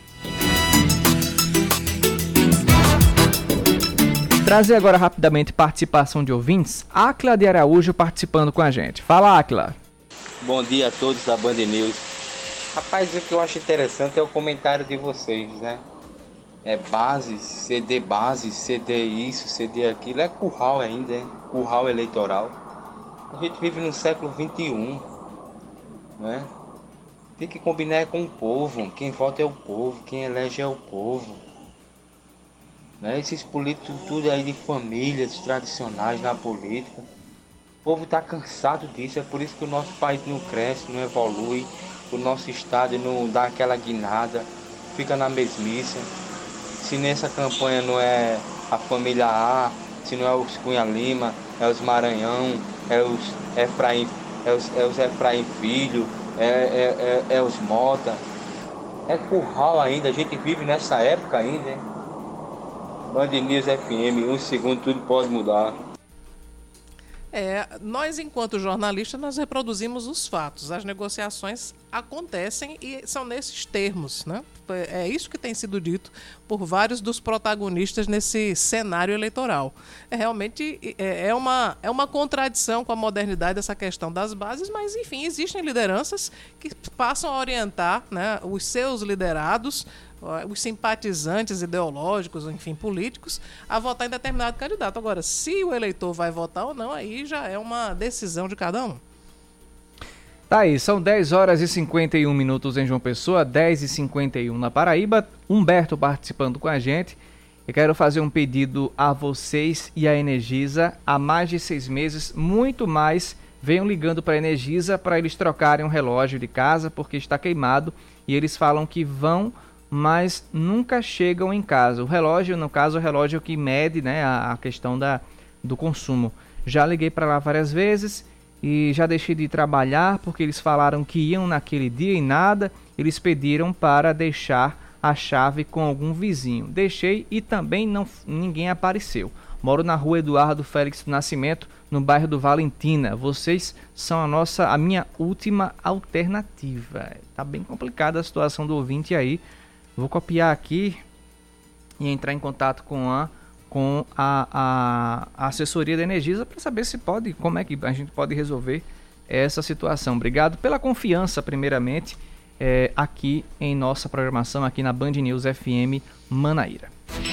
Trazer agora rapidamente participação de ouvintes. Áquila de Araújo participando com a gente. Fala, Áquila. Bom dia a todos da Band News. Rapaz, o que eu acho interessante é o comentário de vocês, né? É base, C D base, C D isso, C D aquilo. É curral ainda, é curral eleitoral. A gente vive no século vinte e um, né? Tem que combinar com o povo. Quem vota é o povo, quem elege é o povo. Né? Esses políticos tudo aí de famílias tradicionais na política. O povo está cansado disso, é por isso que o nosso país não cresce, não evolui, o nosso estado não dá aquela guinada, fica na mesmice. Se nessa campanha não é a família A, se não é os Cunha Lima, é os Maranhão, é os Efraim, é os, é os Efraim Filho, é, é, é, é os Mota. É curral ainda, a gente vive nessa época ainda, hein? Band News F M, um segundo tudo pode mudar. É, nós, enquanto jornalistas, nós reproduzimos os fatos. As negociações acontecem e são nesses termos, né? É isso que tem sido dito por vários dos protagonistas nesse cenário eleitoral. É realmente é, é, uma, é uma contradição com a modernidade essa questão das bases, mas, enfim, existem lideranças que passam a orientar, né, os seus liderados, os simpatizantes ideológicos, enfim, políticos, a votar em determinado candidato. Agora, se o eleitor vai votar ou não, aí já é uma decisão de cada um. Tá aí, são dez horas e cinquenta e um minutos em João Pessoa, dez e cinquenta e um na Paraíba. Humberto participando com a gente. Eu quero fazer um pedido a vocês e a Energisa. Há mais de seis meses, muito mais venham ligando para a Energisa para eles trocarem um relógio de casa porque está queimado e eles falam que vão, mas nunca chegam em casa. O relógio, no caso, é o relógio que mede, né, a, a questão da, do consumo. Já liguei para lá várias vezes e já deixei de trabalhar porque eles falaram que iam naquele dia e nada. Eles pediram para deixar a chave com algum vizinho. Deixei e também não, ninguém apareceu. Moro na rua Eduardo Félix do Nascimento, no bairro do Valentina. Vocês são a nossa, a minha última alternativa. Tá bem complicada a situação do ouvinte aí. Vou copiar aqui e entrar em contato com a com a, a, a assessoria da Energisa para saber se pode, como é que a gente pode resolver essa situação. Obrigado pela confiança, primeiramente, é, aqui em nossa programação, aqui na Band News F M Manaíra.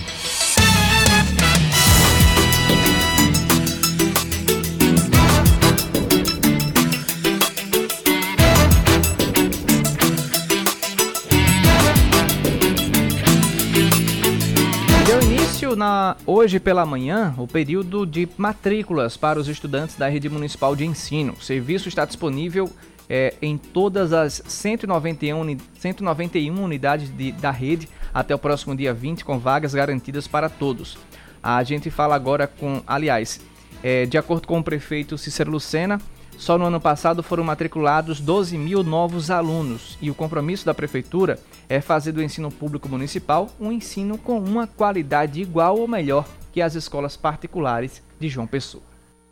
Na, hoje pela manhã, o período de matrículas para os estudantes da Rede Municipal de Ensino. O serviço está disponível é, em todas as cento e noventa e um, cento e noventa e um unidades de, da rede até o próximo dia vinte, com vagas garantidas para todos. A gente fala agora com, aliás, é, de acordo com o prefeito Cícero Lucena, só no ano passado foram matriculados doze mil novos alunos e o compromisso da prefeitura é fazer do ensino público municipal um ensino com uma qualidade igual ou melhor que as escolas particulares de João Pessoa.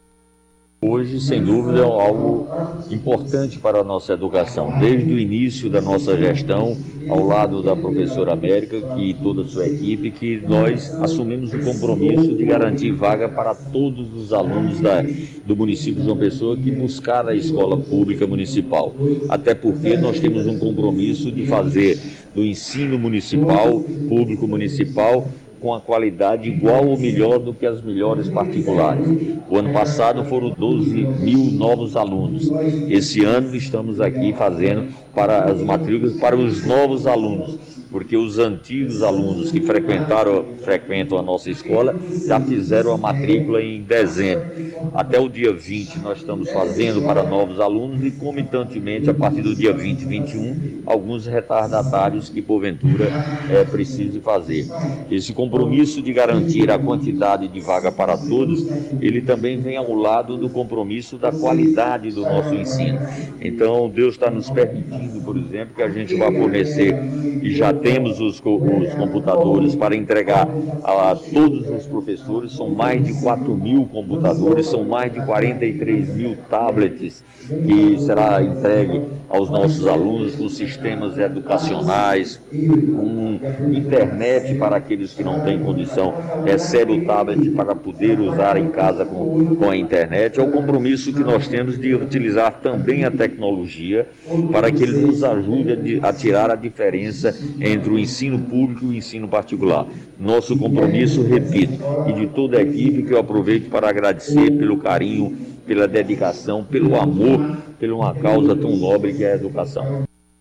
Hoje, sem dúvida, é algo importante para a nossa educação. Desde o início da nossa gestão, ao lado da professora América e toda a sua equipe, que nós assumimos o compromisso de garantir vaga para todos os alunos da, do município de João Pessoa que buscaram a escola pública municipal. Até porque nós temos um compromisso de fazer do ensino municipal, público municipal, com a qualidade igual ou melhor do que as melhores particulares. O ano passado foram doze mil novos alunos. Esse ano estamos aqui fazendo para as matrículas para os novos alunos, porque os antigos alunos que frequentaram, frequentam a nossa escola já fizeram a matrícula em dezembro. Até o dia vinte nós estamos fazendo para novos alunos e, comitantemente, a partir do dia vinte e vinte e um, alguns retardatários que, porventura, é preciso fazer. Esse compromisso de garantir a quantidade de vaga para todos, ele também vem ao lado do compromisso da qualidade do nosso ensino. Então, Deus está nos permitindo, por exemplo, que a gente vá fornecer, e já temos os, os computadores para entregar a, a todos os professores. São mais de quatro mil computadores, são mais de quarenta e três mil tablets que será entregue aos nossos alunos, com sistemas educacionais, com internet para aqueles que não têm condição, recebe o tablet para poder usar em casa com, com a internet. É o compromisso que nós temos de utilizar também a tecnologia para que ele nos ajude a, a tirar a diferença entre o ensino público e o ensino particular. Nosso compromisso, repito, e de toda a equipe, que eu aproveito para agradecer pelo carinho, pela dedicação, pelo amor, por uma causa tão nobre que é a educação.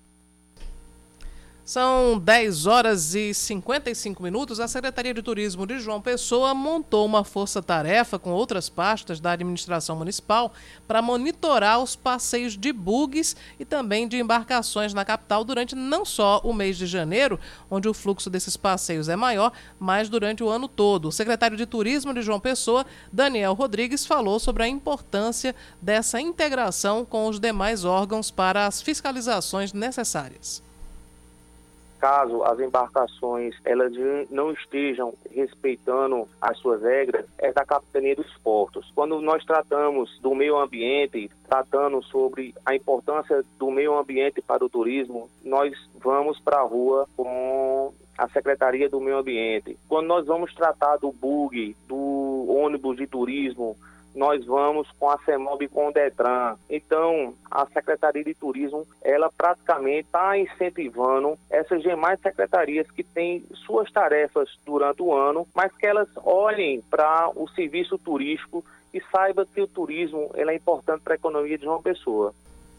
São dez horas e cinquenta e cinco minutos. A Secretaria de Turismo de João Pessoa montou uma força-tarefa com outras pastas da administração municipal para monitorar os passeios de bugs e também de embarcações na capital durante não só o mês de janeiro, onde o fluxo desses passeios é maior, mas durante o ano todo. O secretário de Turismo de João Pessoa, Daniel Rodrigues, falou sobre a importância dessa integração com os demais órgãos para as fiscalizações necessárias. Caso as embarcações elas não estejam respeitando as suas regras, é da Capitania dos Portos. Quando nós tratamos do meio ambiente, tratando sobre a importância do meio ambiente para o turismo, nós vamos para a rua com a Secretaria do Meio Ambiente. Quando nós vamos tratar do bug, do ônibus de turismo, nós vamos com a CEMOB e com o DETRAN. Então, a Secretaria de Turismo, ela praticamente está incentivando essas demais secretarias que têm suas tarefas durante o ano, mas que elas olhem para o serviço turístico e saibam que o turismo ele é importante para a economia de João Pessoa.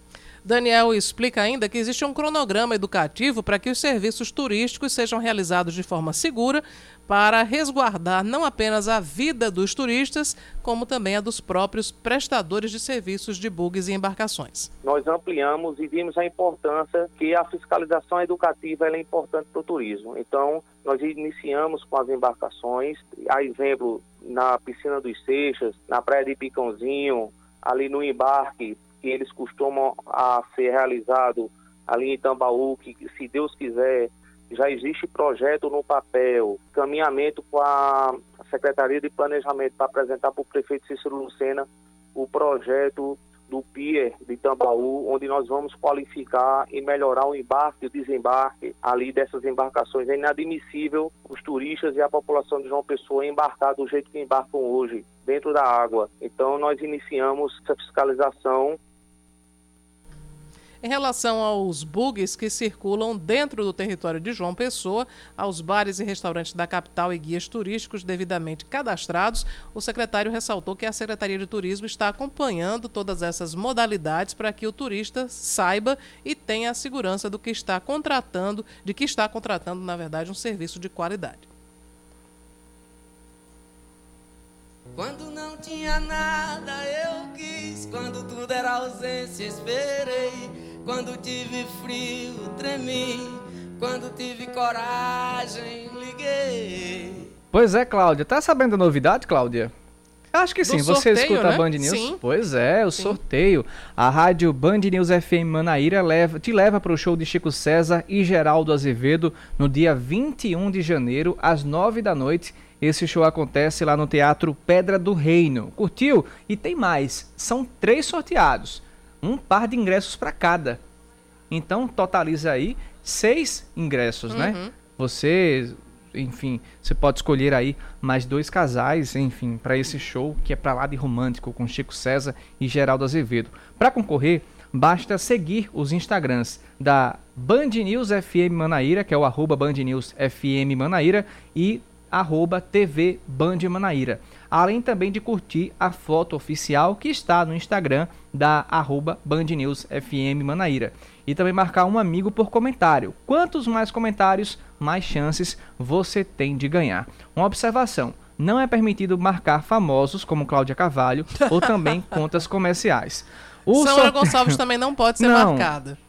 Daniel explica ainda que existe um cronograma educativo para que os serviços turísticos sejam realizados de forma segura para resguardar não apenas a vida dos turistas, como também a dos próprios prestadores de serviços de bugs e embarcações. Nós ampliamos e vimos a importância que a fiscalização educativa ela é importante para o turismo. Então, nós iniciamos com as embarcações, a exemplo, na Piscina dos Seixas, na Praia de Picãozinho, ali no embarque, que eles costumam a ser realizado ali em Tambaú, que se Deus quiser, já existe projeto no papel, caminhamento com a Secretaria de Planejamento para apresentar para o prefeito Cícero Lucena o projeto do Pier de Tambaú, onde nós vamos qualificar e melhorar o embarque e o desembarque ali dessas embarcações. É inadmissível os turistas e a população de João Pessoa embarcar do jeito que embarcam hoje, dentro da água. Então nós iniciamos essa fiscalização. Em relação aos bugs que circulam dentro do território de João Pessoa, aos bares e restaurantes da capital e guias turísticos devidamente cadastrados, o secretário ressaltou que a Secretaria de Turismo está acompanhando todas essas modalidades para que o turista saiba e tenha a segurança do que está contratando, de que está contratando, na verdade, um serviço de qualidade. Quando não tinha nada eu quis, quando tudo era ausência esperei, quando tive frio tremi, quando tive coragem liguei. Pois é, Cláudia, tá sabendo a novidade, Cláudia? Acho que sim, Do você sorteio, escuta né? a Band News? Sim. Pois é, o Sim. sorteio. A rádio Band News F M Manaíra leva, te leva para o show de Chico César e Geraldo Azevedo no dia vinte e um de janeiro, às nove da noite. Esse show acontece lá no Teatro Pedra do Reino. Curtiu? E tem mais. São três sorteados. Um par de ingressos para cada. Então, totaliza aí seis ingressos, Uhum. né? Você, enfim, você pode escolher aí mais dois casais, enfim, para esse show que é para lá de romântico com Chico César e Geraldo Azevedo. Para concorrer, basta seguir os Instagrams da Band News F M Manaíra, que é o arroba Band News F M Manaíra, e arroba T V Band Manaíra. Além também de curtir a foto oficial que está no Instagram da arroba Band News F M Manaíra. E também marcar um amigo por comentário. Quantos mais comentários, mais chances você tem de ganhar. Uma observação: não é permitido marcar famosos como Cláudia Carvalho ou também contas comerciais. O Sandra sorte... Gonçalves também não pode ser Não. marcada.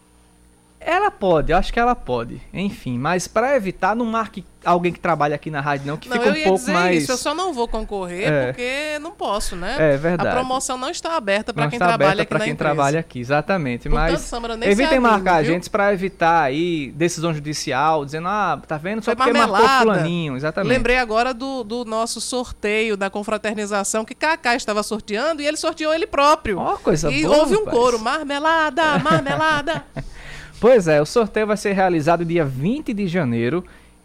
Ela pode, eu acho que ela pode. Enfim, mas para evitar, não marque alguém que trabalha aqui na rádio não, que Não, fica eu um ia pouco dizer mais... isso, eu só não vou concorrer É. porque não posso, né? É verdade. A promoção não está aberta para Não quem está trabalha aberta aqui para na quem empresa. trabalha aqui, exatamente. Portanto, Mas Samara, nem se evitem anime, marcar a viu? gente para evitar aí decisão judicial, dizendo, ah, tá vendo? Só Foi porque marcou marmelada. fulaninho, exatamente. Lembrei agora do, do nosso sorteio da confraternização que Cacá estava sorteando e ele sorteou ele próprio. Ó, coisa e boa, houve um rapaz. coro, marmelada, marmelada. Pois é, o sorteio vai ser realizado dia vinte de janeiro,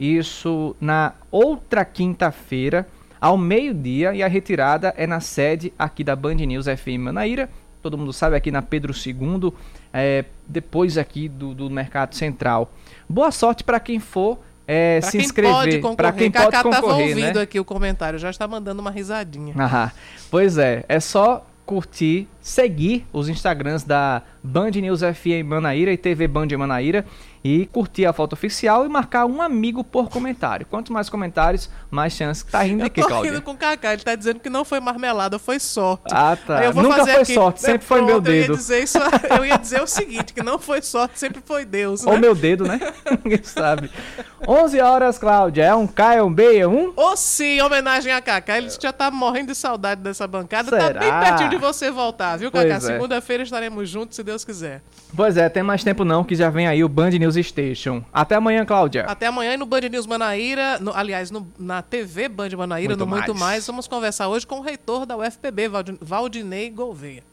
isso na outra quinta-feira, ao meio-dia, e a retirada é na sede aqui da Band News F M Manaíra, todo mundo sabe, aqui na Pedro segundo, é, depois aqui do, do Mercado Central. Boa sorte para quem for é, Pra se quem inscrever. pode concorrer, Para quem Cacá pode estava concorrer, ouvindo né? aqui o comentário, já está mandando uma risadinha. Ah, pois é, é só curtir, seguir os Instagrams da Band News F M Manaíra e T V Band Manaíra e curtir a foto oficial e marcar um amigo por comentário. Quanto mais comentários, mais chance. Tá rindo de quê, Eu tô Cláudia? rindo com o Cacá, ele tá dizendo que não foi marmelada, foi sorte. Ah, tá. Aí eu vou Nunca fazer foi aqui, sorte, né, sempre foi meu pronto, Eu ia, dedo. dizer isso, eu ia dizer o seguinte, que não foi sorte, sempre foi Deus, Ou né? meu dedo, né? Ninguém sabe. onze horas, Cláudia. É um K, é um B, é um? Ou sim, em homenagem a Cacá, ele já tá morrendo de saudade dessa bancada, Será? tá bem pertinho de você voltar, viu, Cacá? Pois é. Segunda-feira estaremos juntos, se Deus quiser. Pois é, tem mais tempo não, que já vem aí o Band News Station. Até amanhã, Cláudia. Até amanhã no Band News Manaíra, no, aliás, no, na T V Band Manaíra, Muito no Muito Mais. Mais. Vamos conversar hoje com o reitor da U F P B, Valdi- Valdinei Gouveia.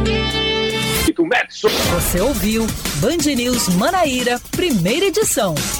Você ouviu Band News Manaíra, primeira edição.